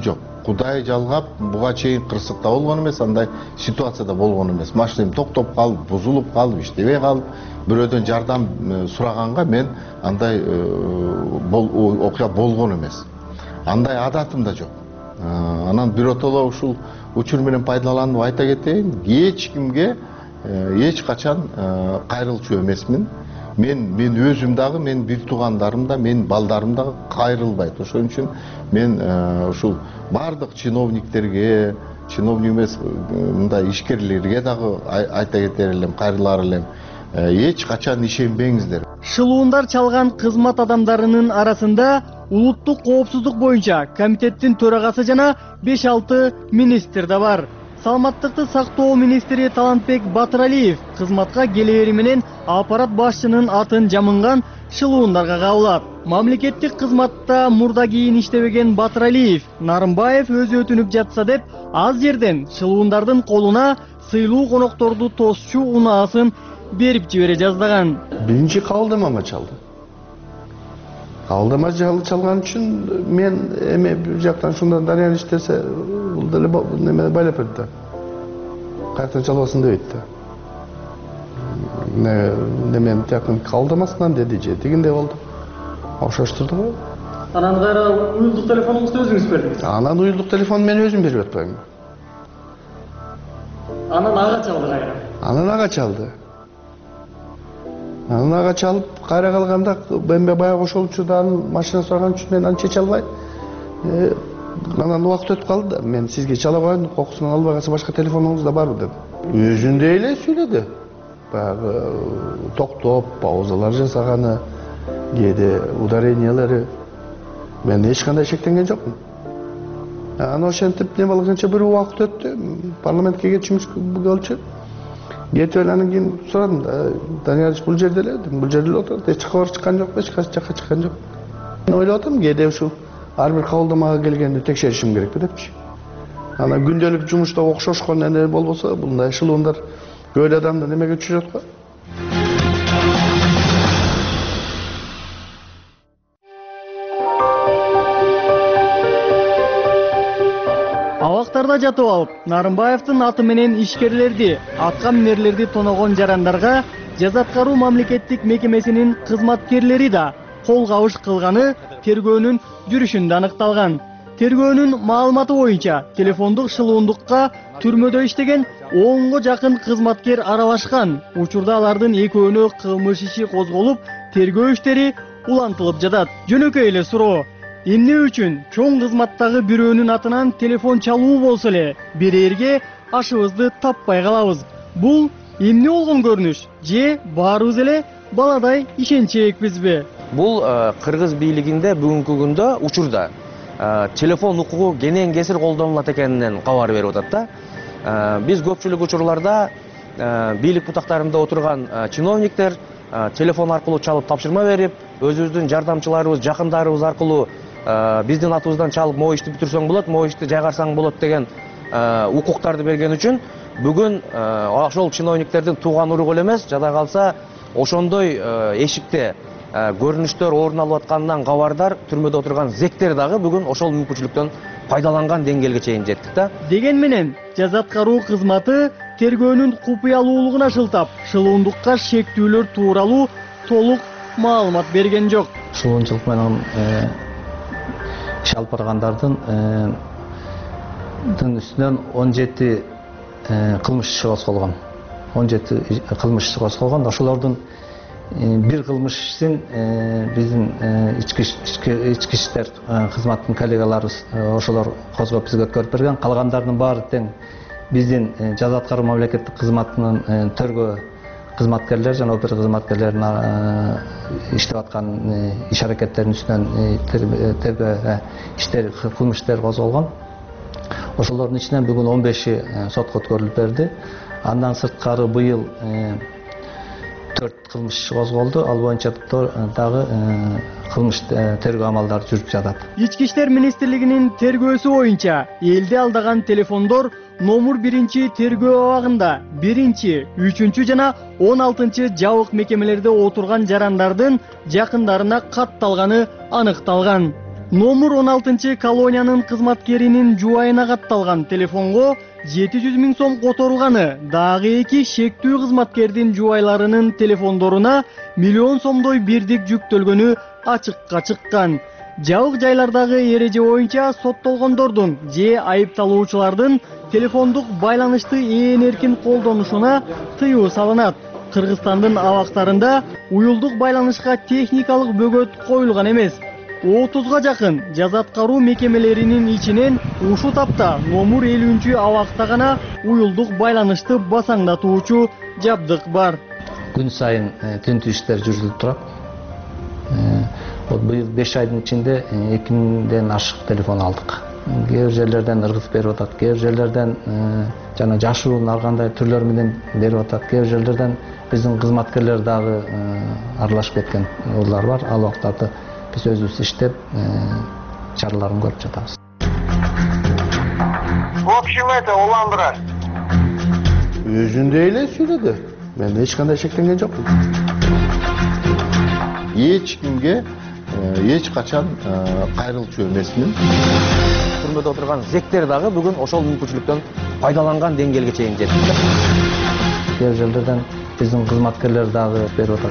Кудай жалгап, буга чейин кырсыкта болгон эмес, андай ситуацияда болгон эмес. Машинам токтоп калып, бузулуп калып, иштебей калып, бирөөдөн жардам сураганга мен андай окуя болгон эмес. Андай адатым да жок. Анан биротоло ушул учур менен пайдаланып айта кетейин, эч кимге эч качан кайрылчу эмесмин. Мен өзүм дагы, мен бир туугандарым да, мен балдарым дагы кайрылбайт. Ошон үчүн мен ушул бардык чиновниктерге, чиновник эмес мындай ишкерлерге дагы айта кетер элем, кайрылар элем. Эч качан ишенбеңиздер. Шылуундар чалган кызмат адамдарынын арасында улуттук коопсуздук боюнча комитеттин төрагасы жана 5-6 министр да бар. Саламаттыкты сактоо министри Талантбек Батыралиев кызматка келери менен аппарат башчынын атын жамынган шылуундарга кабылат. Мамлекеттик кызматта мурда кийин иштебеген Батыралиев Нарымбаев өзү өтүнүп жатса деп аз жерден шылуундардын колуна сыйлуу конокторду тосчу унаасын берип жибере жаздаган. Биринчи кабылдамама чалды. Кабылдама чалган үчүн мен эме бир жактан ушундан дарыян иштесе, бул деле неме байлап берди. Каяктан чалбасын дебейт да. Немен тиякын кабылдамасынан деди же дегендей болду. Окшоштурду го. Анан кайра уюлдук телефонуңузду өзүңүз бердиңиз. Анан уюлдук телефон мен өзүм берип атпаймынбы. Анан ага чалды кайра. Анан ага чалды. Анан ага чалып, кайра калганда мен баягы ошол учурдан машина сураган үчүн мен аны чече албай. Анан убакыт өтүп калды да, мен сизге чала коеюн, кокусун албай калса башка телефонуңуз да барбы дедим. Өзүндөй эле сүйлөдү. Баягы токтоп, паузалар жасаганы, кээде ударениялары. Мен эч кандай шектенген жокмун. Анан ошентип неме болгончо бир убакыт өттү. Парламентке кетишибиз болчу. Кетип анан кийин сурадым да, Даниярыч бул жерде эле дедим. Бул жерде эле отурат. Эч жака чыккан жокпу, эч кайсы жака чыккан жок. Мен ойлоп атам, кээде ушул ар бир кабылдамага келгенди текшеришим керекпи депчи. Анан күндөлүк жумушта окшошкон эне болбосо, мындай шылуундар көйлө адамды немеге түшүрөт го. Абактарда жатып алып, Нарымбаевдин аты менен ишкерлерди, атка минерлерди тоногон жарандарга жаза аткаруу мамлекеттик мекемесинин кызматкерлери да кол кабыш кылганы тергөөнүн жүрүшүндө аныкталган. Тергөөнүн маалыматы боюнча телефондук шылуундукка түрмөдө иштеген 10го жакын кызматкер аралашкан. Учурда алардын экөөнө кылмыш иши козголуп, тергөө иштери улантылып жатат. Жөнөкөй эле суроо. Эмне үчүн чоң кызматтагы бирөөнүн атынан телефон чалуу болсо эле, берерге ашыбызды таппай калабыз. Бул эмне болгон көрүнүш? Же баарыбыз эле баладай ишенчекпизби? Бул кыргыз бийлигинде бүгүнкү күндө учурда телефон укугу кенен кесир колдонулат экенинен кабар берип атат да. Биз көпчүлүк учурларда бийлик бутактарында отурган чиновниктер телефон аркылуу чалып тапшырма берип, өзүбүздүн жардамчыларыбыз, жакындарыбыз аркылуу биздин атыбыздан чалып могу ишти бүтүрсөң болот, могу ишти жайгарсаң болот деген укуктарды берген үчүн бүгүн ошол чиновниктердин тууган уругу эле эмес, жада калса ошондой эшикте көрүнүштөр орун алып атканынан кабардар түрмөдө отурган зектер дагы бүгүн ошол мүмкүнчүлүктөн пайдаланган деңгээлге чейин жеттик да. Деген менен жаза аткаруу кызматы тергөөнүн купуялуулугуна шылтап, шылуундукка шектүүлөр тууралуу толук маалымат берген жок. Шылуунчулук менен иш алып баргандардын үстүнөн 17 кылмыш иши козголгон. 17 кылмыш иши козголгон. Ошолордун бир кылмыш ишин биздин ички иштер кызматтын коллегаларыбыз ошолор козгоп бизге өткөрүп берген. Калгандардын баары тең биздин жаза аткаруу мамлекеттик кызматынын төргө кызматкерлер жана опер кызматкерлерин иштеп аткан иш аракеттеринин үстүнөн тергөө иштер, кылмыш иштер козголгон. Ошолордун ичинен бүгүн 15-и сотко өткөрүлүп берди. Андан сырткары быйыл 4 кылмыш козголду. Ал боюнча дагы кылмыш тергөө амалдары жүрүп жатат. Ички иштер министрлигинин тергөөсү боюнча элди алдаган телефондор номер 1 тергөө абагында 1, 3 жана 16 жабык мекемелерде отурган жарандардын жакындарына катталганы аныкталган. Номер 16 колониянын кызматкеринин жубайына катталган телефонго 700 000 сом которулганы, дагы эки шектүү кызматкердин жубайларынын телефондоруна миллион сомдой бирдик жүктөлгөнү ачыкка чыккан. Жабык жайлардагы эреже боюнча соттолгондордун же айыпталуучулардын телефондук байланышты ээн эркин колдонушуна тыюу салынат. Кыргызстандын абактарында уюлдук байланышка техникалык бөгөт коюлган эмес. 30га жакын жаза аткаруу мекемелеринин ичинен ушул тапта номер 50-абакта гана уюлдук байланышты басаңдатуучу жабдык бар. Күн сайын тинтүү иштер жүргүзүлүп турат. Быйыл 5 айдын ичинде 2000ден ашык телефон алдык. Кээ бир жерлерден ыргыз берип атат, кээ бир жерлерден жана жашуунун ар кандай түрлөрү менен берип атат, кээ бир жерлерден биздин кызматкерлер дагы аралашып кеткен урлар бар. Ал убактарды биз өзүбүз иштеп чараларын көрүп жатабыз. В общем, это уландыраш. Өзүндөй эле сүйлөдү. Мен эч кандай шектенген жокмун. Эч кимге эч качан кайрылчу эмесмин. Түрмөдө отурган зектер дагы бүгүн ошол мүмкүнчүлүктөн пайдаланган деңгээлге чейин жетти. Кээ бир жерлерден биздин кызматкерлер дагы берип атат.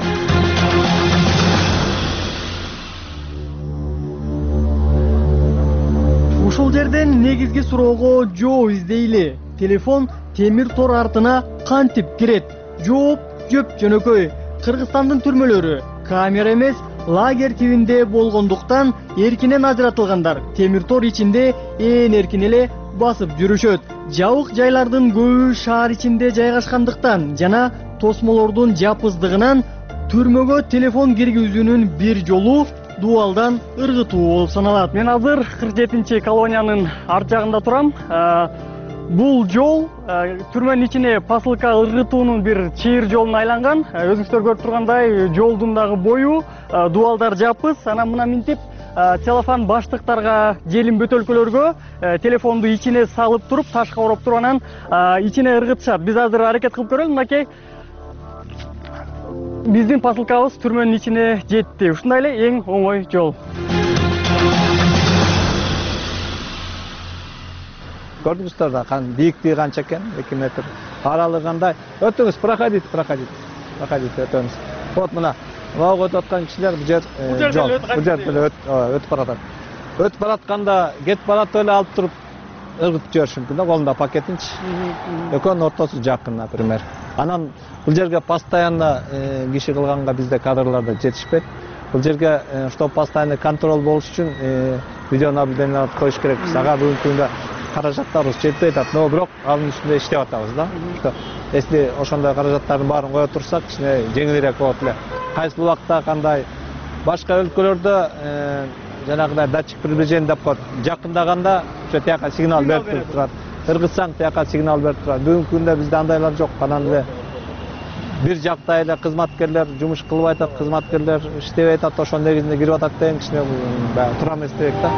Ушул жерден негизги суроого жооп издейли. Телефон темир тор артына кантип кирет? Жооп жөп жөнөкөй. Кыргызстандын түрмөлөрү камера эмес, лагерь тибинде болгондуктан эркинен ажыратылгандар темир тор ичинде ээн эркин эле басып жүрүшөт. Жабык жайлардын көбү шаар ичинде жайгашкандыктан жана тосмолордун жапыздыгынан түрмөгө телефон киргизүүнүн бир жолу дуалдан ыргытуу болуп саналат. Мен азыр 47 колониянын арт жагында турам. Бул жол түрмөнүн ичине посылка ыргытуунун бир чыйыр жолуна айланган. Өзүңүздөр көрүп тургандай, жолдун дагы бою дуалдар жапыз. Анан мына минтип телефон баштыктарга, желим бөтөлкөлөргө телефонду ичине салып туруп, ташка ороп туруп анан ичине ыргытышат. Биз азыр аракет кылып көрөлү. Мынакей биздин посылкабыз түрмөнүн ичине жетти. Ушундай эле эң оңой жол. Көрдүңүздөр да бийиктиги канча экен? 2 метр. Аралыгы кандай? Өтүңүз, проходите. Өтөңүз. Вот мына вагон өтүп аткан кишилер бул жер жол. Бул жерде өтүп баратат. Өтүп баратканда кетип баратып эле алып туруп ыргытып жибериши мүмкүн да, колунда пакетинчи. Экөөнүн ортосу жакын, например. Анан бул жерге постоянно киши кылганга бизде кадрларда жетишпейт. Бул жерге чтобы постоянно контроль болуш үчүн видеонаблюдение коюш керек. Ага бүгүнкү күндө каражаттарыбыз жетпей атат, но бирок анын үстүндө иштеп атабыз да. Если ошондой каражаттардын баарын кое турсак, кичине жеңилирээк болот эле. Кайсы убакта кандай башка өлкөлөрдө жанагындай датчик приближение деп коет. Жакындаганда ошо тияка сигнал берип турат. Ыргытсаң тияка сигнал берип турат. Бүгүнкү күндө бизде андайлар жок. Анан эле бир жакта эле кызматкерлер жумуш кылбай атат, кызматкерлер иштебей атат, ошонун негизинде кирип атат деген кичине туура эмес дебек да.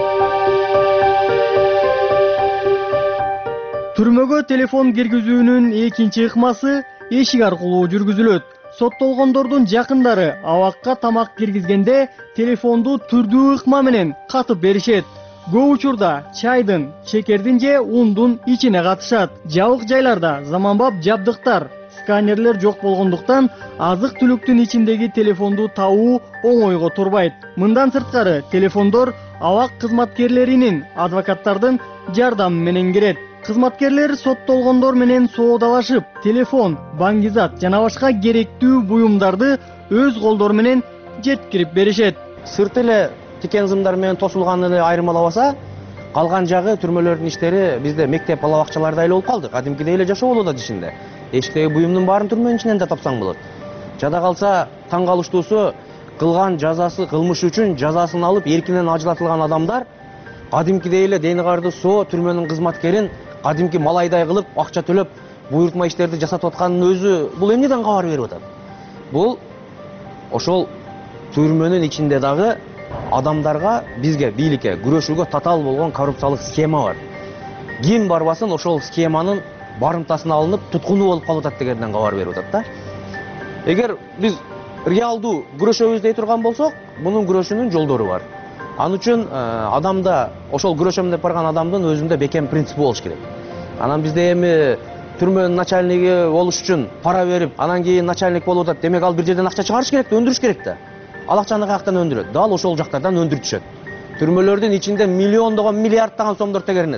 Түрмөгө телефон киргизүүнүн экинчи ыкмасы эшик аркылуу жүргүзүлөт. Соттолгондордун жакындары абакка тамак киргизгенде телефонду түрдүү ыкма менен катып беришет. Көп учурда чайдын, шекердин же ундун ичине катышат. Жабык жайларда заманбап жабдыктар, сканерлер жок болгондуктан азык түлүктүн ичиндеги телефонду табуу оңойго турбайт. Мындан сырткары телефондор абак кызматкерлеринин, адвокаттардын жардамы менен кирет. Кызматкерлер соттолгондор менен соодалашып, телефон, баңгизат жана башка керектүү буюмдарды өз колдору менен жеткирип беришет. Сырт эле тикен зымдар менен тосулганын эле айырмалабаса, калган жагы түрмөлөрдүн иштери бизде мектеп бала бакчаларда эле болуп калды. Кадимкидей эле жашоо болуп атат ичинде. Эшиктеги буюмдун баарын түрмөнүн ичинен да тапсаң болот. Жада калса, таң калыштуусу кылган жазасы, кылмышы үчүн жазасын алып эркинен ажыратылган адамдар кадимкидей эле дени карды соо түрмөнүн кызматкерин кадимки малайдай кылып акча төлөп буйрутма иштерди жасатып атканын өзү бул эмнеден кабар берип атат? Бул ошол түрмөнүн ичинде дагы адамдарга, бизге, бийликке күрөшүүгө татаал болгон коррупциялык схема бар. Ким барбасын ошол схеманын барымтасына алынып туткуну болуп калып атат дегенден кабар берип атат да. Эгер биз реалдуу күрөшөбүз дей турган болсок, мунун күрөшүүнүн жолдору бар. Анын үчүн адамда ошол күрөшөм деп барган адамдын өзүндө бекем принципи болуш керек. Анан бизде эми түрмөнүн начальниги болуш үчүн пара берип, анан кийин начальник болуп атат. Демек ал бир жерден акча чыгарыш керек да, өндүрүш керек да. Ал акчаны каяктан өндүрөт? Дал ошол жактардан өндүрүп түшөт. Түрмөлөрдүн ичинде миллиондогон, миллиарддаган сомдор тегеренет.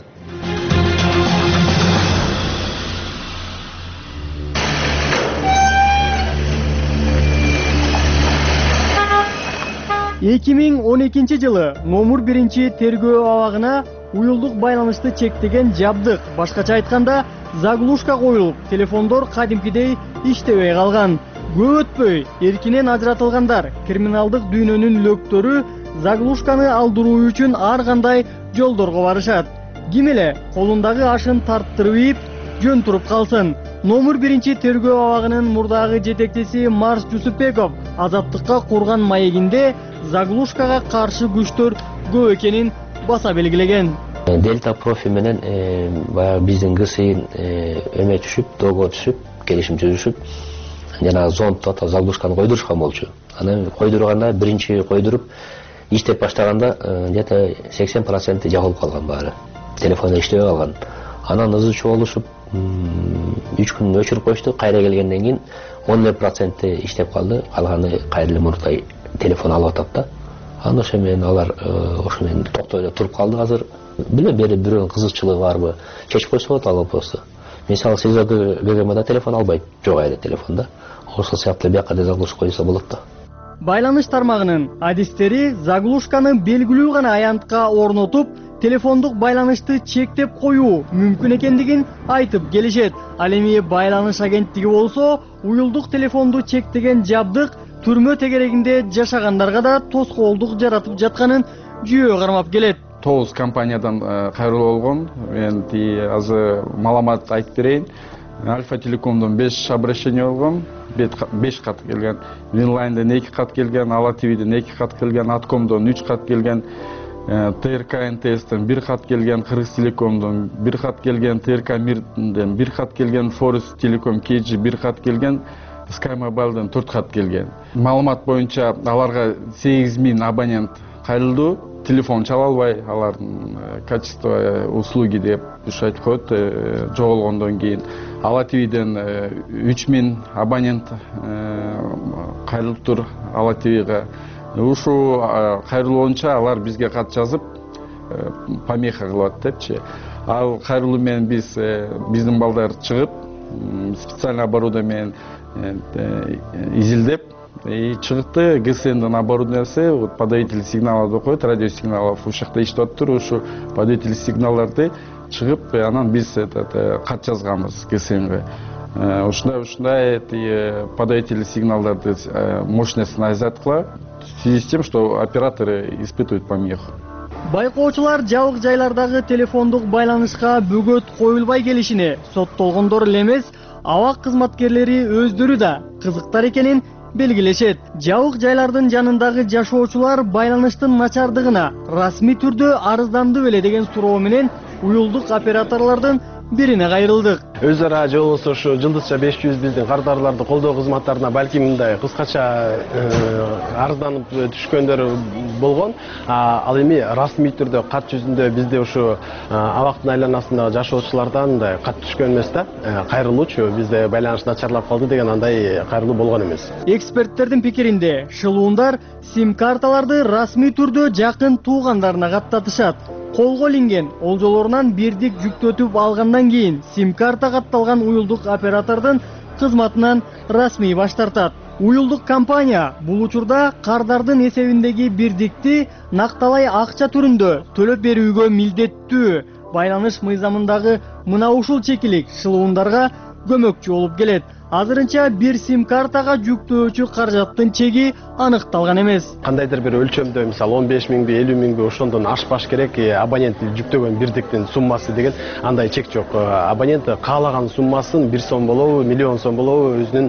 Эки миң 12 жылы номер 1 тергөө абагына уюлдук байланышты чектеген жабдык, башкача айтканда заглушка коюлуп, телефондор кадимкидей иштебей калган. Көп өтпөй эркинен ажыратылгандар криминалдык дүйнөнүн лөктөрү заглушканы алдыруу үчүн ар кандай жолдорго барышат. Ким эле колундагы ашын тарттырып ийип, жөн туруп калсын. Номер 1 тергөө абагынын мурдагы жетекчиси Марс Жусупбеков Азаттыкка курган маегинде заглушкага каршы күчтөр көп экенин баса белгилеген. Дельта профи менен баягы биздин ГСИ эме түшүп, доого түшүп, келишим түзүшүп, жана зонд ата заглушканы койдурушкан болчу. Анан койдурганда биринчи койдуруп иштеп баштаганда где-то 80% жабылып калган баары. Телефону иштебей калган. Анан ызы чогулушуп 3 күн өчүрүп коюшту. Кайра келгенден кийин 10% иштеп калды. Калганы кайрылы мурдай телефон алып атат да. Анан ошо менен алар ошо менен токтой эле туруп калды азыр. Биле бери бирөөнүн кызыкчылыгы барбы? Чечип койсо болот ал вопросту. Мисалы СИЗОдо ГГМда телефон албайт. Жок эле телефонда. Ошол сыяктуу бияка да заглушка койсо болот да. Байланыш тармагынын адистери заглушканы белгилүү гана аянтка орнотуп, телефондук байланышты чектеп коюу мүмкүн экендигин айтып келишет. Ал эми байланыш агенттиги болсо, уюлдук телефонду чектеген жабдык түрмө тегерегинде жашагандарга да тоскоолдук жаратып жатканын жүйө кармап келет. 9 компаниядан кайрылуу болгон. Мен азыр маалымат айтып берейин. Альфа Телекомдон 5 обращение болгон, 5 кат келген. Винлайнден 2 кат келген, Ала ТВден 2 кат келген, Аткомдон 3 кат келген, ТРК НТСтен 1 кат келген, Кыргыз Телекомдон 1 кат келген, ТРК Мирден 1 кат келген, Форес Телеком KG 1 кат келген, Sky Mobile'дан 4 кат келген. Маалымат боюнча аларга 8000 абонент кайрылды. Телефон чала албай, алардын качество услуги деп айтып коет жоголгондон кийин. Ала ТВден 3000 абонент кайрылып тур Ала ТВга. Ушу кайрылуу боюнча алар бизге кат жазып помеха кылып депчи. Ал кайрылуу менен биздин балдар чыгып специальный оборудование менен изилдеп чыгытты. ГСНдин оборудованиясы подавитель сигналов деп коет, радио сигналов ушул жакта иштеп атыптыр. Ушу подавитель сигналдарды чыгып, анан биз кат жазганбыз ГСНге. Ушундай подавитель сигналдарды мощностун азайткыла, в связи с тем, что операторы испытывают помеху. Байкоочулар жабык жайлардагы телефондук байланышка бөгөт коюлбай келишине соттолгондор эле эмес, абак кызматкерлери өздөрү да кызыктар экенин белгилешет. Жабык жайлардын жанындагы жашоочулар байланыштын начардыгына расмий түрдө арызданды беле деген суроо менен уюлдук операторлордун бирине кайрылдык. Өз ара же болбосо ушу Жылдызча 500 биздин кардарларды колдоо кызматтарына балким мындай кыскача арызданып түшкөндөр болгон. Ал эми расмий түрдө кат жүзүндө бизде ушу абактын айланасындагы жашоочулардан мындай кат түшкөн эмес да. Кайрылуучу бизде байланыш начарлап калды деген андай кайрылуу болгон эмес. Эксперттердин пикиринде шылуундар сим-карталарды расмий түрдө жакын туугандарына каттатышат. Колго илинген олжолорунан бирдик жүктөтүп алгандан кийин сим-карта катталган уюлдук оператордун кызматынан расмий баш тартат. Уюлдук компания бул учурда кардардын эсебиндеги бирдикти накталай акча түрүндө төлөп берүүгө милдеттүү. Байланыш мыйзамындагы мына ушул чекилик шылуундарга көмөкчү болуп келет. Азырынча бир сим-картага жүктөөчү каражаттын чеги аныкталган эмес. Кандайдыр бир өлчөмдө, мисалы 15 миңби, 50 миңби ошондон ашпаш керек абонент жүктөгөн бирдиктин суммасы деген андай чек жок. Абонент каалаган суммасын 1 сом болобу, миллион сом болобу өзүнүн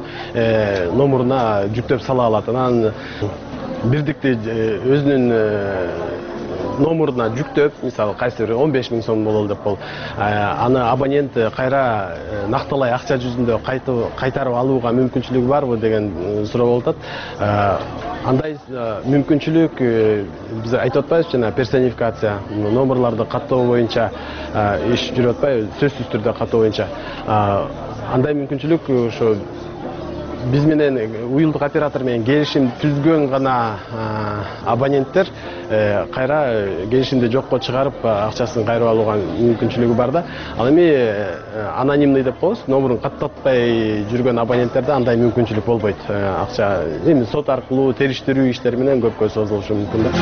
номуруна жүктөп сала алат. Анан бирдикти өзүнүн номуруна жүктөп, мисалы кайсы бир 15 000 сом бололу деп болду. Аны абонент кайра накталай акча жүзүндө кайтарып алууга мүмкүнчүлүгү барбы деген суроо болуп атат. Андай мүмкүнчүлүк биз айтып атпайбыз, жана персонификация, номерларды каттоо боюнча иш жүрүп атпайбы, сөзсүз түрдө каттоо боюнча. Андай мүмкүнчүлүк ошо биз менен уюлдук оператор менен келишим түзгөн гана абоненттер кайра келишимди жокко чыгарып акчасын кайрып алууга мүмкүнчүлүгү бар да. Ал эми анонимный деп коебуз, номерун каттатпай жүргөн абоненттерде андай мүмкүнчүлүк болбойт. Акча эми сот аркылуу териштирүү иштери менен көпкө созулушу мүмкүн да.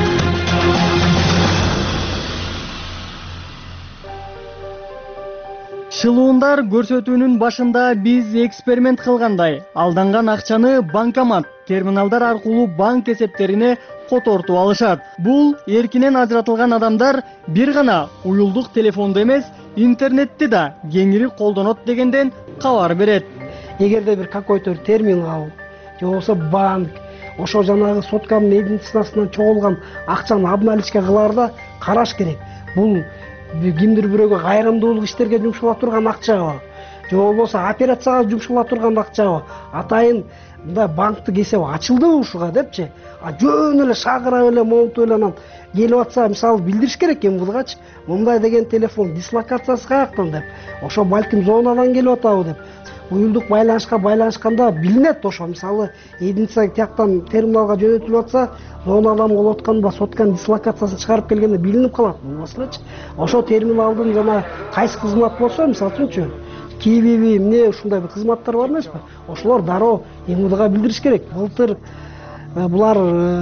Шылуундар көрсөтүүнүн башында биз эксперимент кылгандай алданган акчаны банкомат, терминалдар аркылуу банк эсептерине котортуп алышат. Бул эркинен ажыратылган адамдар бир гана уюлдук телефонду эмес, интернетти да кеңири колдонот дегенден кабар берет. Эгерде бир какой-то терминал же болбосо банк ошо жанагы сотканын медицинасынан чогулган акчаны обналичка кылаарда караш керек. Бул кимдир бирөөгө кайрымдуулук иштерге жумшала турган акчабы, же болбосо операцияга жумшала турган акчабы, атайын мындай банктык эсеп ачылдыбы ушуга депчи. Жөн эле шагырап эле монтуп эле анан келип атса, мисалы билдириш керек МВДгачы, мындай деген телефон дислокациясы каяктан деп. Ошо балким зонадан келип атабы деп. Уюлдук байланышканда билинет ошо, мисалы единица тияктан терминалга жөнөтүлүп атса, зонадан болуп аткан ба соткан дислокациясын чыгарып келгенде билинип калат. Болбосочу ошо терминалдын жана кайсы кызмат болсо, мисалы үчүнчү KBB эмне ушундай бир кызматтар бар эмеспи? Ошолор дароо МВДга билдириш керек. Былтыр булар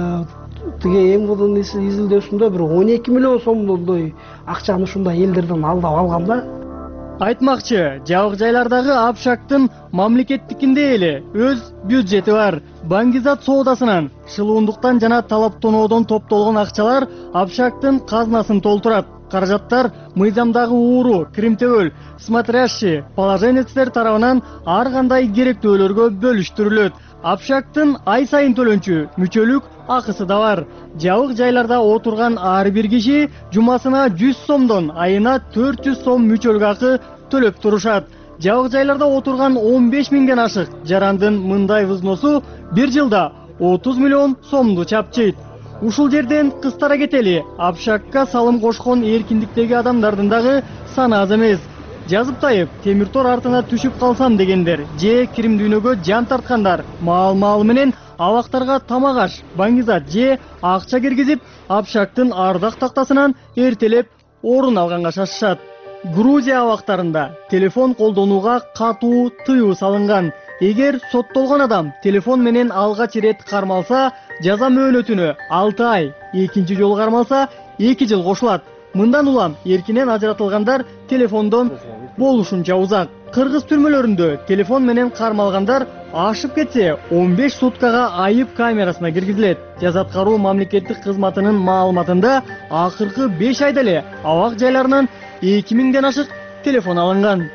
тиги МВДнын изилдөөсүндө бир 12 миллион сомдой акчаны ушундай элдерден алдап алган да. Айтмакчы, жабык жайлардагы Абшактын мамлекеттикинде эле өз бюджети бар. Баңгизат соодасынан, шылуундуктан жана талаптоноодон топтолгон акчалар Абшактын казнасын толтурат. Каражаттар мыйзамдагы ууру, киримтөбөл, смотрящий, положенецтер тарабынан ар кандай керектөөлөргө бөлүштүрүлөт. Абшактын ай сайын төлөнчү мүчөлүк акысы да бар. Жабык жайларда отурган ар бир киши жумасына 100 сомдон айына 400 сом мүчөлүк акы төлөп турушат. Жабык жайларда отурган 15 миңден ашык жарандын мындай взносу бир жылда 30 миллион сомду чапчыйт. Ушул жерден кыстара кетели, Абшакка салым кошкон эркиндиктеги адамдардын дагы саны аз эмес. Жазып тайып, темир тор артына түшүп калсам дегендер, же кирим дүйнөгө жан тарткандар, маал менен абактарга тамак аш, баңгизат же акча киргизип, Абшактын ардак тактасынан эртелеп орун алганга шашышат. Грузия абактарында телефон колдонууга катуу тыюу салынган. Эгер соттолгон адам телефон менен алгач ирет кармалса, жаза мөөнөтүнө 6 ай, экинчи жолу кармалса 2 жыл кошулат. Мындан улам эркинен ажыратылгандар телефондон болушунча узак. Кыргыз түрмөлөрүндө телефон менен кармалгандар ашып кетсе 15 суткага айып камерасына киргизилет. Жаза аткаруу мамлекеттик кызматынын маалыматында акыркы 5 айда эле абак жайларынан 2000ден ашык телефон алынган.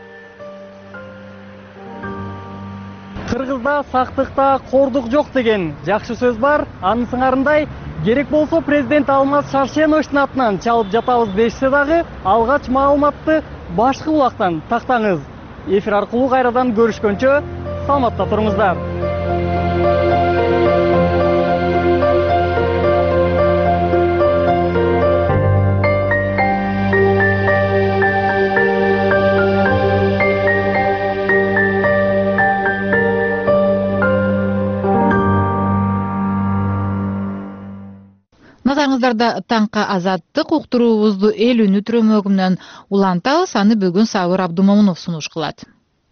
Кыргызда сактыкта кордук жок деген жакшы сөз бар. Анын сыңарындай керек болсо президент Алмаз Шаршеновичтин атынан чалып жатабыз дешсе дагы, алгач маалыматты башкы булактан тактаңыз. Эфир аркылуу кайрадан көрүшкөнчө саламатта туруңуздар. Назарыңыздарда таңка азаттык уктуруубузду эл үнү түрөмөгү менен улантабыз. Аны бүгүн Сабыр Абдумомунов сунуш кылат.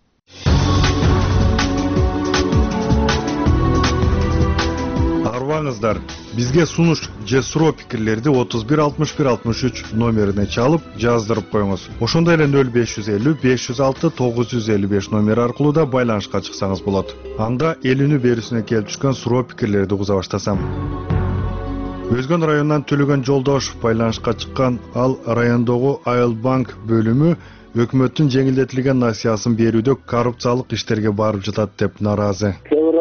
Арбаңыздар, бизге сунуш же суроо пикирлерди 31 61 63 номерине чалып жаздырып коюңуз. Ошондой эле 0550 506 955 номери аркылуу да байланышка чыксаңыз болот. Анда эл үнү берүүсүнө келип түшкөн суроо пикирлерди угуза баштасам. Өзгөн районунан Төлөгөн Жолдошов байланышка чыккан. Ал райондогу Айыл банк бөлүмү өкмөттүн жеңилдетилген насыясын берүүдө коррупциялык иштерге барып жатат деп наразы. Кээ бир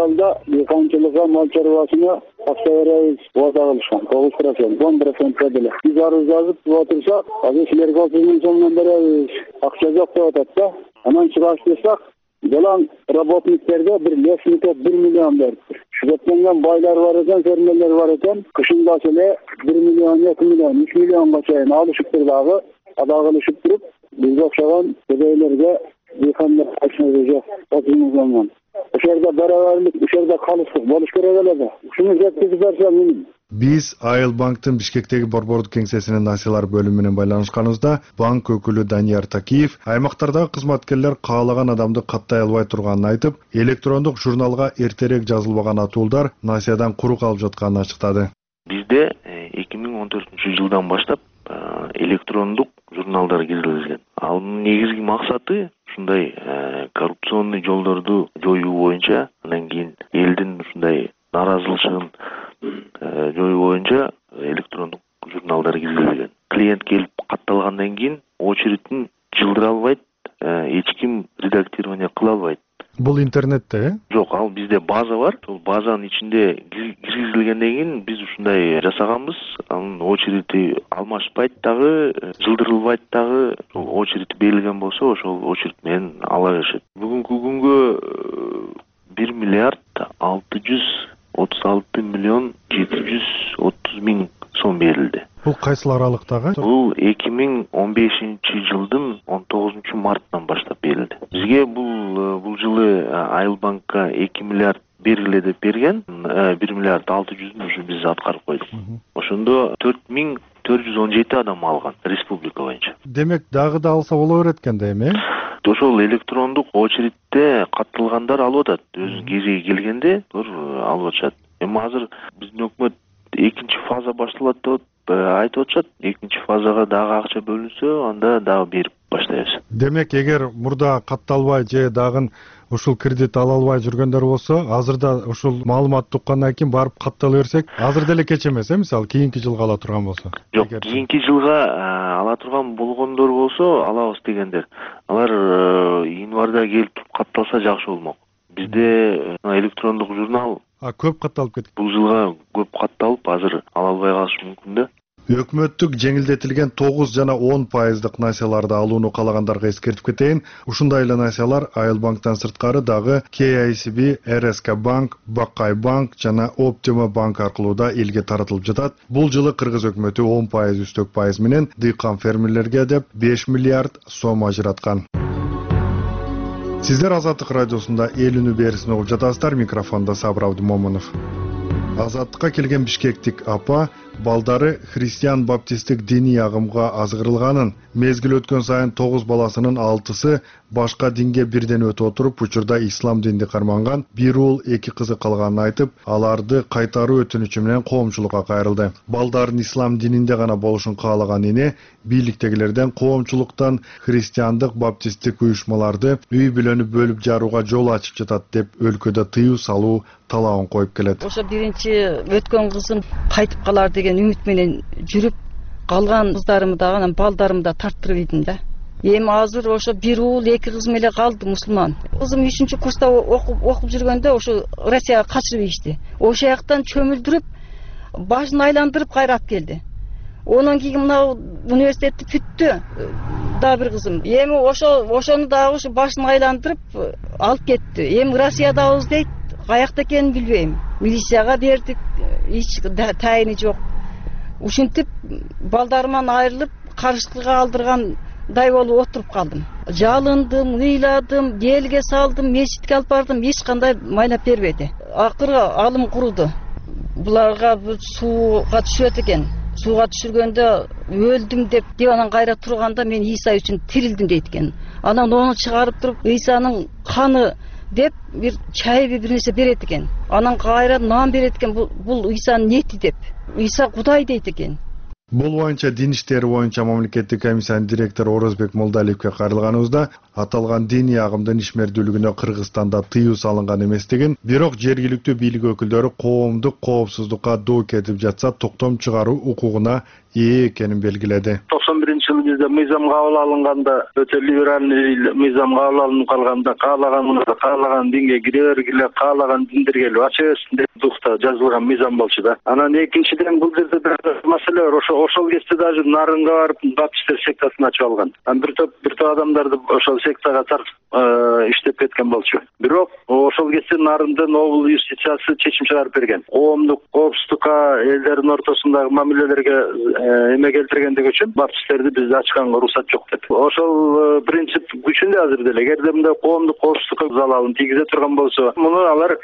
абалда дыйканчылыкка, мал чарбасына акча беребиз, убада кылышкан 9%, 10% деле. Биз арыз жазып отурсак, азыр силерге 30 миң сомдон беребиз, акча жок деп атат да. Анан чыгаштырсак, жалаң работниктерге bir лесникке 1 миллион бериптир. Şüphetlenген baylar var ekan, fermerler var ekan. Kışında sele 1 milyon, 2 milyon, 3 milyonga çayın alışıptır dağı, adağılışıp durup, bizde okşagan bedeylerge yıkanlar kaçınızı yok. 30 milyon. Uşarda beraberlik, uşarda kalıştık, boluş keregeledi. Şunu jetkizip versem mümkün. Биз Айыл банктын Бишкектеги борбордук кеңсесинин насыялар бөлүмү менен байланышканыбызда банк өкүлү Данияр Такиев аймактардагы кызматкерлер каалаган адамды каттай албай турганын айтып, электрондук журналга эртерээк жазылбаган атуулдар насыядан куру калып жатканын ачыктады. Бизде 2014-жылдан баштап электрондук журналдар киргизилген. Анын негизги максаты ушундай коррупционный жолдорду жоюу боюнча, андан кийин элдин ушундай наразылыгын жоюу боюнча электрондук журналдар киргизилген. Клиент келип катталгандан кийин очередин жылдыра албайт, эч ким редактирование кыла албайт. Бул интернетте, Жок, ал бизде база бар. Сол базанын ичинде киргизилгенден кийин биз ушундай жасаганбыз. Анын очереди алмашпайт дагы, жылдырылбайт дагы. Очереди берилген болсо, ошол очеред менен ала беришет. Бүгүнкү күнгө 1 миллиард 636 миллион 730 миң сом берилди. Бул кайсыл аралыктагы? Бул 2015-жылдын 19 марттан баштап берилди. Бизге бул жылы Айыл банкка 2 миллиард бергиле деп берген, 1 миллиард 600-ün ушу биз аткарып койдук. Ошондо 4417 адам алган республика боюнча. Демек дагы да алса боло берет экен да эми? Ошол электрондук очередте катталгандар алып атат. Өзүнүн кезеги келгенде алып атышат. Эми азыр биздин өкмөт экинчи фаза башталат деп айтып атышат. Экинчи фазага дагы акча бөлүнсө, анда дагы берип баштайбыз. Демек, эгер мурда катталбай же дагы ушул кредит ала албай жүргөндөр болсо, азырда ушул маалыматты уккандан кийин барып каттала берсек, азыр деле кеч эмес, мисалы кийинки жылга ала турган болсо. Жок, кийинки жылга ала турган болгондор болсо, алабыз дегендер. Алар январда келип катталса жакшы болмок. Бизде электрондук журнал көп катталып кеткен. Бул жылга көп катталып, азыр ала албай калышы мүмкүн да. Өкмөттүк жеңилдетилген 9 жана 10% насыяларды алууну каалагандарга эскертип кетейин. Ушундай эле насыялар Айыл банктан сырткары дагы KICB, РСК банк, Бакай банк жана Оптима банк аркылуу да элге таратылып жатат. Бул жылы кыргыз өкмөтү 10% үстөк пайыз менен дыйкан фермерлерге деп 5 миллиард сом ажыраткан. Сиздер Азаттык радиосунда эл үнү берисин угуп жатасыздар. Микрофондо Сабыр Абдымомунов. Азаттыкка келген бишкектик апа балдары христиан баптисттик диний агымга азгырылганын, мезгил өткөн сайын 9 баласынын 6-сы башка динге бирден өтүп отуруп, учурда ислам динди карманган, 1 уул 2 кызы калганын айтып, аларды кайтаруу өтүнүчү менен коомчулукка кайрылды. Балдарын ислам дининде гана болушун каалаган эне бийликтегилерден коомчулуктан христиандык баптисттик уюшмаларды үй бүлөнү бөлүп жарууга жол ачып жатат деп өлкөдө тыюу салуу талабын коюп келет. Ошо биринчи өткөн кызым кайтып калар деген үмүт менен жүрүп, калган кыздарымды да, анан балдарымды да тарттырып идим да. Эми азыр ошо 1 уул 2 кызым эле калды мусулман. Кызым 3-курста курста окуп жүргөндө ошо Россияга качырып ийишти. Ошол жактан чөмүлдүрүп, башын айландырып кайрап келди. Онан кийин мына университетти бүттү. Да бир кызым. Эми ошону дагы ушу башын айландырып алып кетти. Эми Россиядабыз дейт, каякта экенин билбейм. Милицияга бердик, эч тайыны жок. Ушинтип балдарыман айрылып, карыштыга алдыргандай болуп отуруп калдым. Жалындым, ыйладым, элге салдым, мечитке алып бардым, эч кандай майнап бербеди. Акыры алым куруду. Буларга сууга түшөт экен. Сууга түшүргөндө өлдүм деп диванан кайра турганда мен Иса үчүн тирилдим дейт экен. Анан ону чыгарып туруп Исанын каны деп бир чай бир нерсе берет экен. Анан кайра нан берет экен. Бул Исанын эти деп. Иса Кудай дейт экен. Бул боюнча дин иштери боюнча мамлекеттик комиссиянын директору Орозбек Молдалиевге кайрылганыбызда аталган диний агымдын ишмердүүлүгүнө Кыргызстанда тыюу салынган эместигин, бирок жергиликтүү бийлик өкүлдөрү коомдук коопсуздукка доо кетип жатса токтом чыгаруу укугуна ээ экенин белгиледи. 2001-жылы бизде мыйзам кабыл алынганда, өтө либеральный мыйзам кабыл алынып калганда, каалаган динге кире бергиле, каалаган диндерге ачысын деп духта жазылган мыйзам болчу да. Анан экинчиден бул жерде маселе бар. Ошол кезде даже Нарынга барып баптисттер сектасын ачып алган. Бир топ адамдарды ошол сектага тартып иштеп кеткен болчу. Бирок ошол кезде Нарындын обул юстициясы чечим чыгарып берген. Коомдук коопсуздукка, элдердин ортосундагы мамилелерге эме келтиргендиги үчүн баптисттерди бизде ачканга уруксат жок деп. Ошол принцип күчүндө азыр деле. Эгерде мындай коомдук коопсуздукка залалын тийгизе турган болсо, муну алар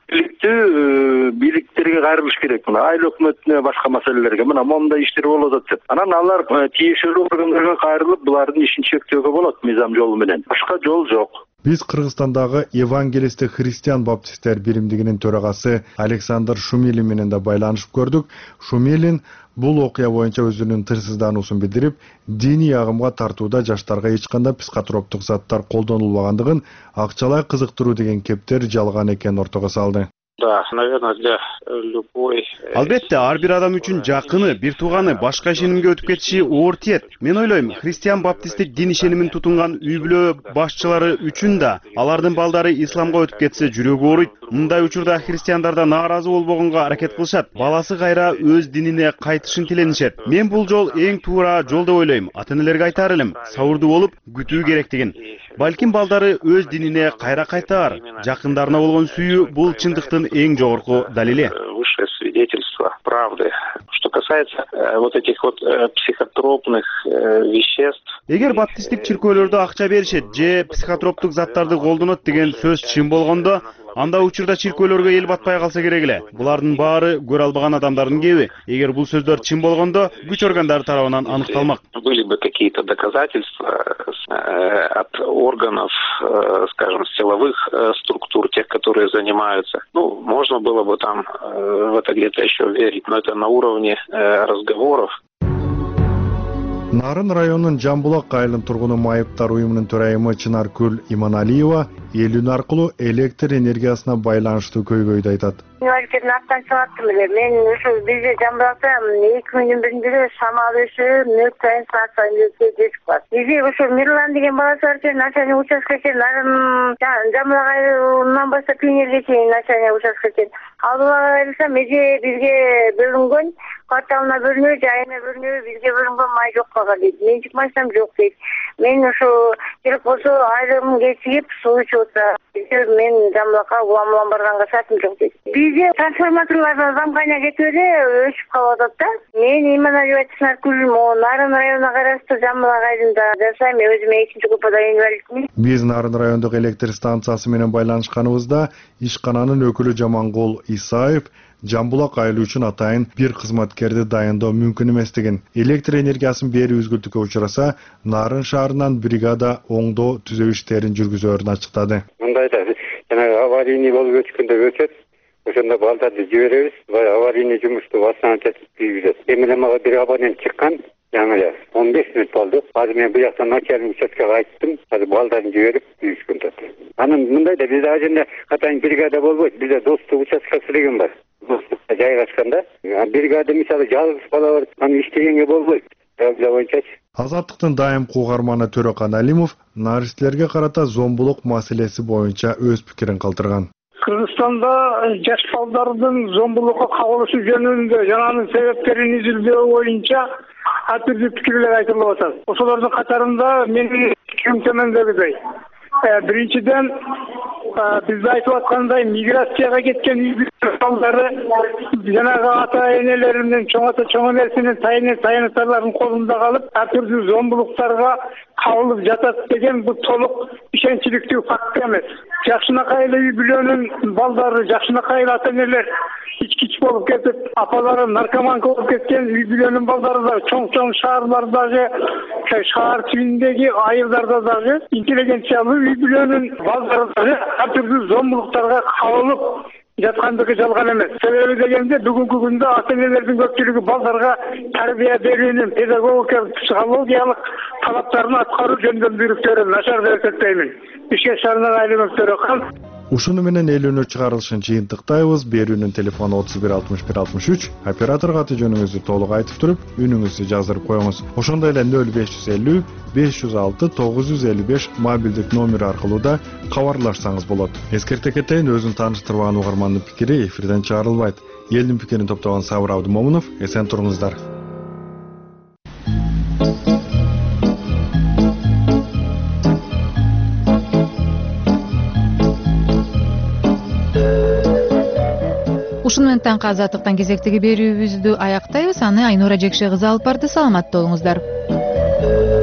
бийликтерге кайрылыш керек. Мына айыл өкмөтүнө, башка маселелерге мына момундай иштер болуп атат деп. Анан алар тиешелүү органдарга кайрылып, булардын ишин чектөөгө болот мыйзам жолу менен. Башка жол жок. Биз Кыргызстандагы евангелисттик христиан баптисттер биримдигинин төрагасы Александр Шумилин менен да байланышып көрдүк. Шумилин бул окуя боюнча өзүнүн тырсыздануусун билдирип, диний агымга тартууда жаштарга эч кандай психотроптук заттар колдонулбагандыгын, акчалай кызыктыруу деген кептер жалган экенин ортого салды. Да, наверное, для любой. Албетте, ар бир адам үчүн жакыны, бир тууганы башка ишенимге өтүп кетиши оор тиет. Мен ойлойм, христиан баптисттик дин ишенимин тутунган үй-бүлө башчылары үчүн да алардын балдары исламга өтүп кетсе жүрөгү ооруйт. Мындай учурда христиандарда нааразы болбогонго аракет кылышат. Баласы кайра өз динине кайтышын тиленишет. Мен бул жол эң туура жол деп ойлойм. Ата-энелерге айтар элем, сабырдуу болуп, күтүү керектигин. Балким балдары өз динине кайра кайтаар. Жакындарына болгон сүйүү бул чындыктын эң жогорку далили. Высшее свидетельство правды. Что касается вот этих вот психотропных веществ. Эгер баптисттик чиркөөлөрдө акча беришет же психотроптук заттарды колдонот деген сөз чын болгондо, анда учурда чиркөөлөргө эл батпай калса керек эле. Булардын баары көрө албаган адамдардын кеби. Эгер бул сөздөр чын болгондо, күч органдары тарабынан аныкталмак. Были бы какие-то доказательства от органов, скажем, силовых структур, тех, которые занимаются. Ну, можно было бы там в это где-то еще верить, но это на уровне разговоров. Нарын районунун Жамбулак айылынын тургуну Майыптар уюмунун төрайымы Чынаркүл Иманалиева эл үн аркылуу электр энергиясына байланыштуу көйгөйдү айтат. Инвалидтердин аттан чыгаттым эле. Мен ушу бизде Жамбулакта 2001-жылы шамал өшүп, нөк сайын саат бар. Бизи ушу Мирлан деген баласы бар экен, начальник участка экен. Жамбулак айылынан баштап Пионерге чейин начальник участка экен. Ал айылса меже бизге бөлүнгөн, кварталына бөлүнүү, жайына бөлүнүү, бизге бөлүнгөн май жок калган дейт. Менчик машинам жок дейт. Мен ушу керек болсо айрым кечигип суу ичип отурам. Мен Жамбулакка улам барганга шартым жок дейт. Бизде трансформаторлордон замкания кетип эле өчүп калып атат да. Мен Иманалиева Чынаркүл Нарын районуна караштуу Жамбулак айылында жашайм. Өзүм 2-группада инвалидмин. Биз Нарын райондук электр станциясы менен байланышканыбызда ишкананын өкүлү Жамангул Исаев Жамбулак айылы үчүн атайын бир кызматкерди дайындоо мүмкүн эместигин, электр энергиясын берүү үзгүлтүккө учураса, Нарын шаарынан бригада оңдоо түзөө иштерин жүргүзөөрүн ачыктады. Мындайда жанагы аварийный болуп өткөндө өтөт. Ошондо балдарды жиберебиз, аварийный жумушту восстановить кийгизет. Эми мага бир абонент чыккан, жаңы эле 15 мүнөт болду. Азыр мен буяктан начальник участкага айттым, азыр балдарын жиберип кийгизген атат. Анан мындайда бизде ажында катайын бригада болбойт, бизде достук участкасы деген бар. Достукка жайгашканда, бригада мисалы жалгыз бала бар, аны иштегенге болбойт. Азаттыктын дайым кугарманы Төрөкан Алимов наристлерге карата зомбулук маселеси боюнча өз пикирин калтырган. Кыргызстанда жаш балдардын зомбулукка кабылышы жөнүндө жананын себептерин изилдөө боюнча ар түрдүү пикирлер айтылып атат. Ошолордун катарында менин пикирим төмөндөгүдөй. Биринчиден, бизде айтып аткандай миграцияга кеткен үй балдары жанагы ата-энелеринин чоң энесинин таянычтарын колунда калып, ар түрдүү зомбулуктарга кабылып жатат деген бул толук ишенчиликтүү факт эмес. Жакшынакай эле үй бүлөнүн балдары, жакшынакай эле ата-энелер ичкич болуп кетип, апалары наркоманка болуп кеткен үй бүлөнүн балдары да чоң шаарлардагы, шаар тибиндеги айылдарда дагы интеллигенциялуу үй бүлөнүн балдары дагы ар түрдүү зомбулуктарга кабылып жаткандыгы жалган эмес. Себеби дегенде бүгүнкү күндө ата-энелердин көпчүлүгү балдарга тарбия берүүнүн педагогикалык, психологиялык талаптарын аткаруу жөнүндө буйруктөрү начар деп эсептеймин. Ишке шаарынан Айланов Төрөкан. Ушуну менен эл өнөр чыгарылышын жыйынтыктайбыз. Берүүнүн телефону 31 61 63. Операторго аты жөнүңүздү толук айтып туруп, үнүңүздү жаздырып коюңуз. Ошондой эле 0550 506 955 мобилдик номер аркылуу да кабарлашсаңыз болот. Эскерте кетейин, өзүн тааныштырбаган угармандын пикири эфирден чыгарылбайт. Элдин пикирин топтогон Сабыр Абдымомунов, эсен туруңуздар. Ушуну менен таңкы азаттыктан кезектеги берүүбүздү аяктайбыз. Аны Айнура Жекше кызы алып барды. Саламатта болуңуздар.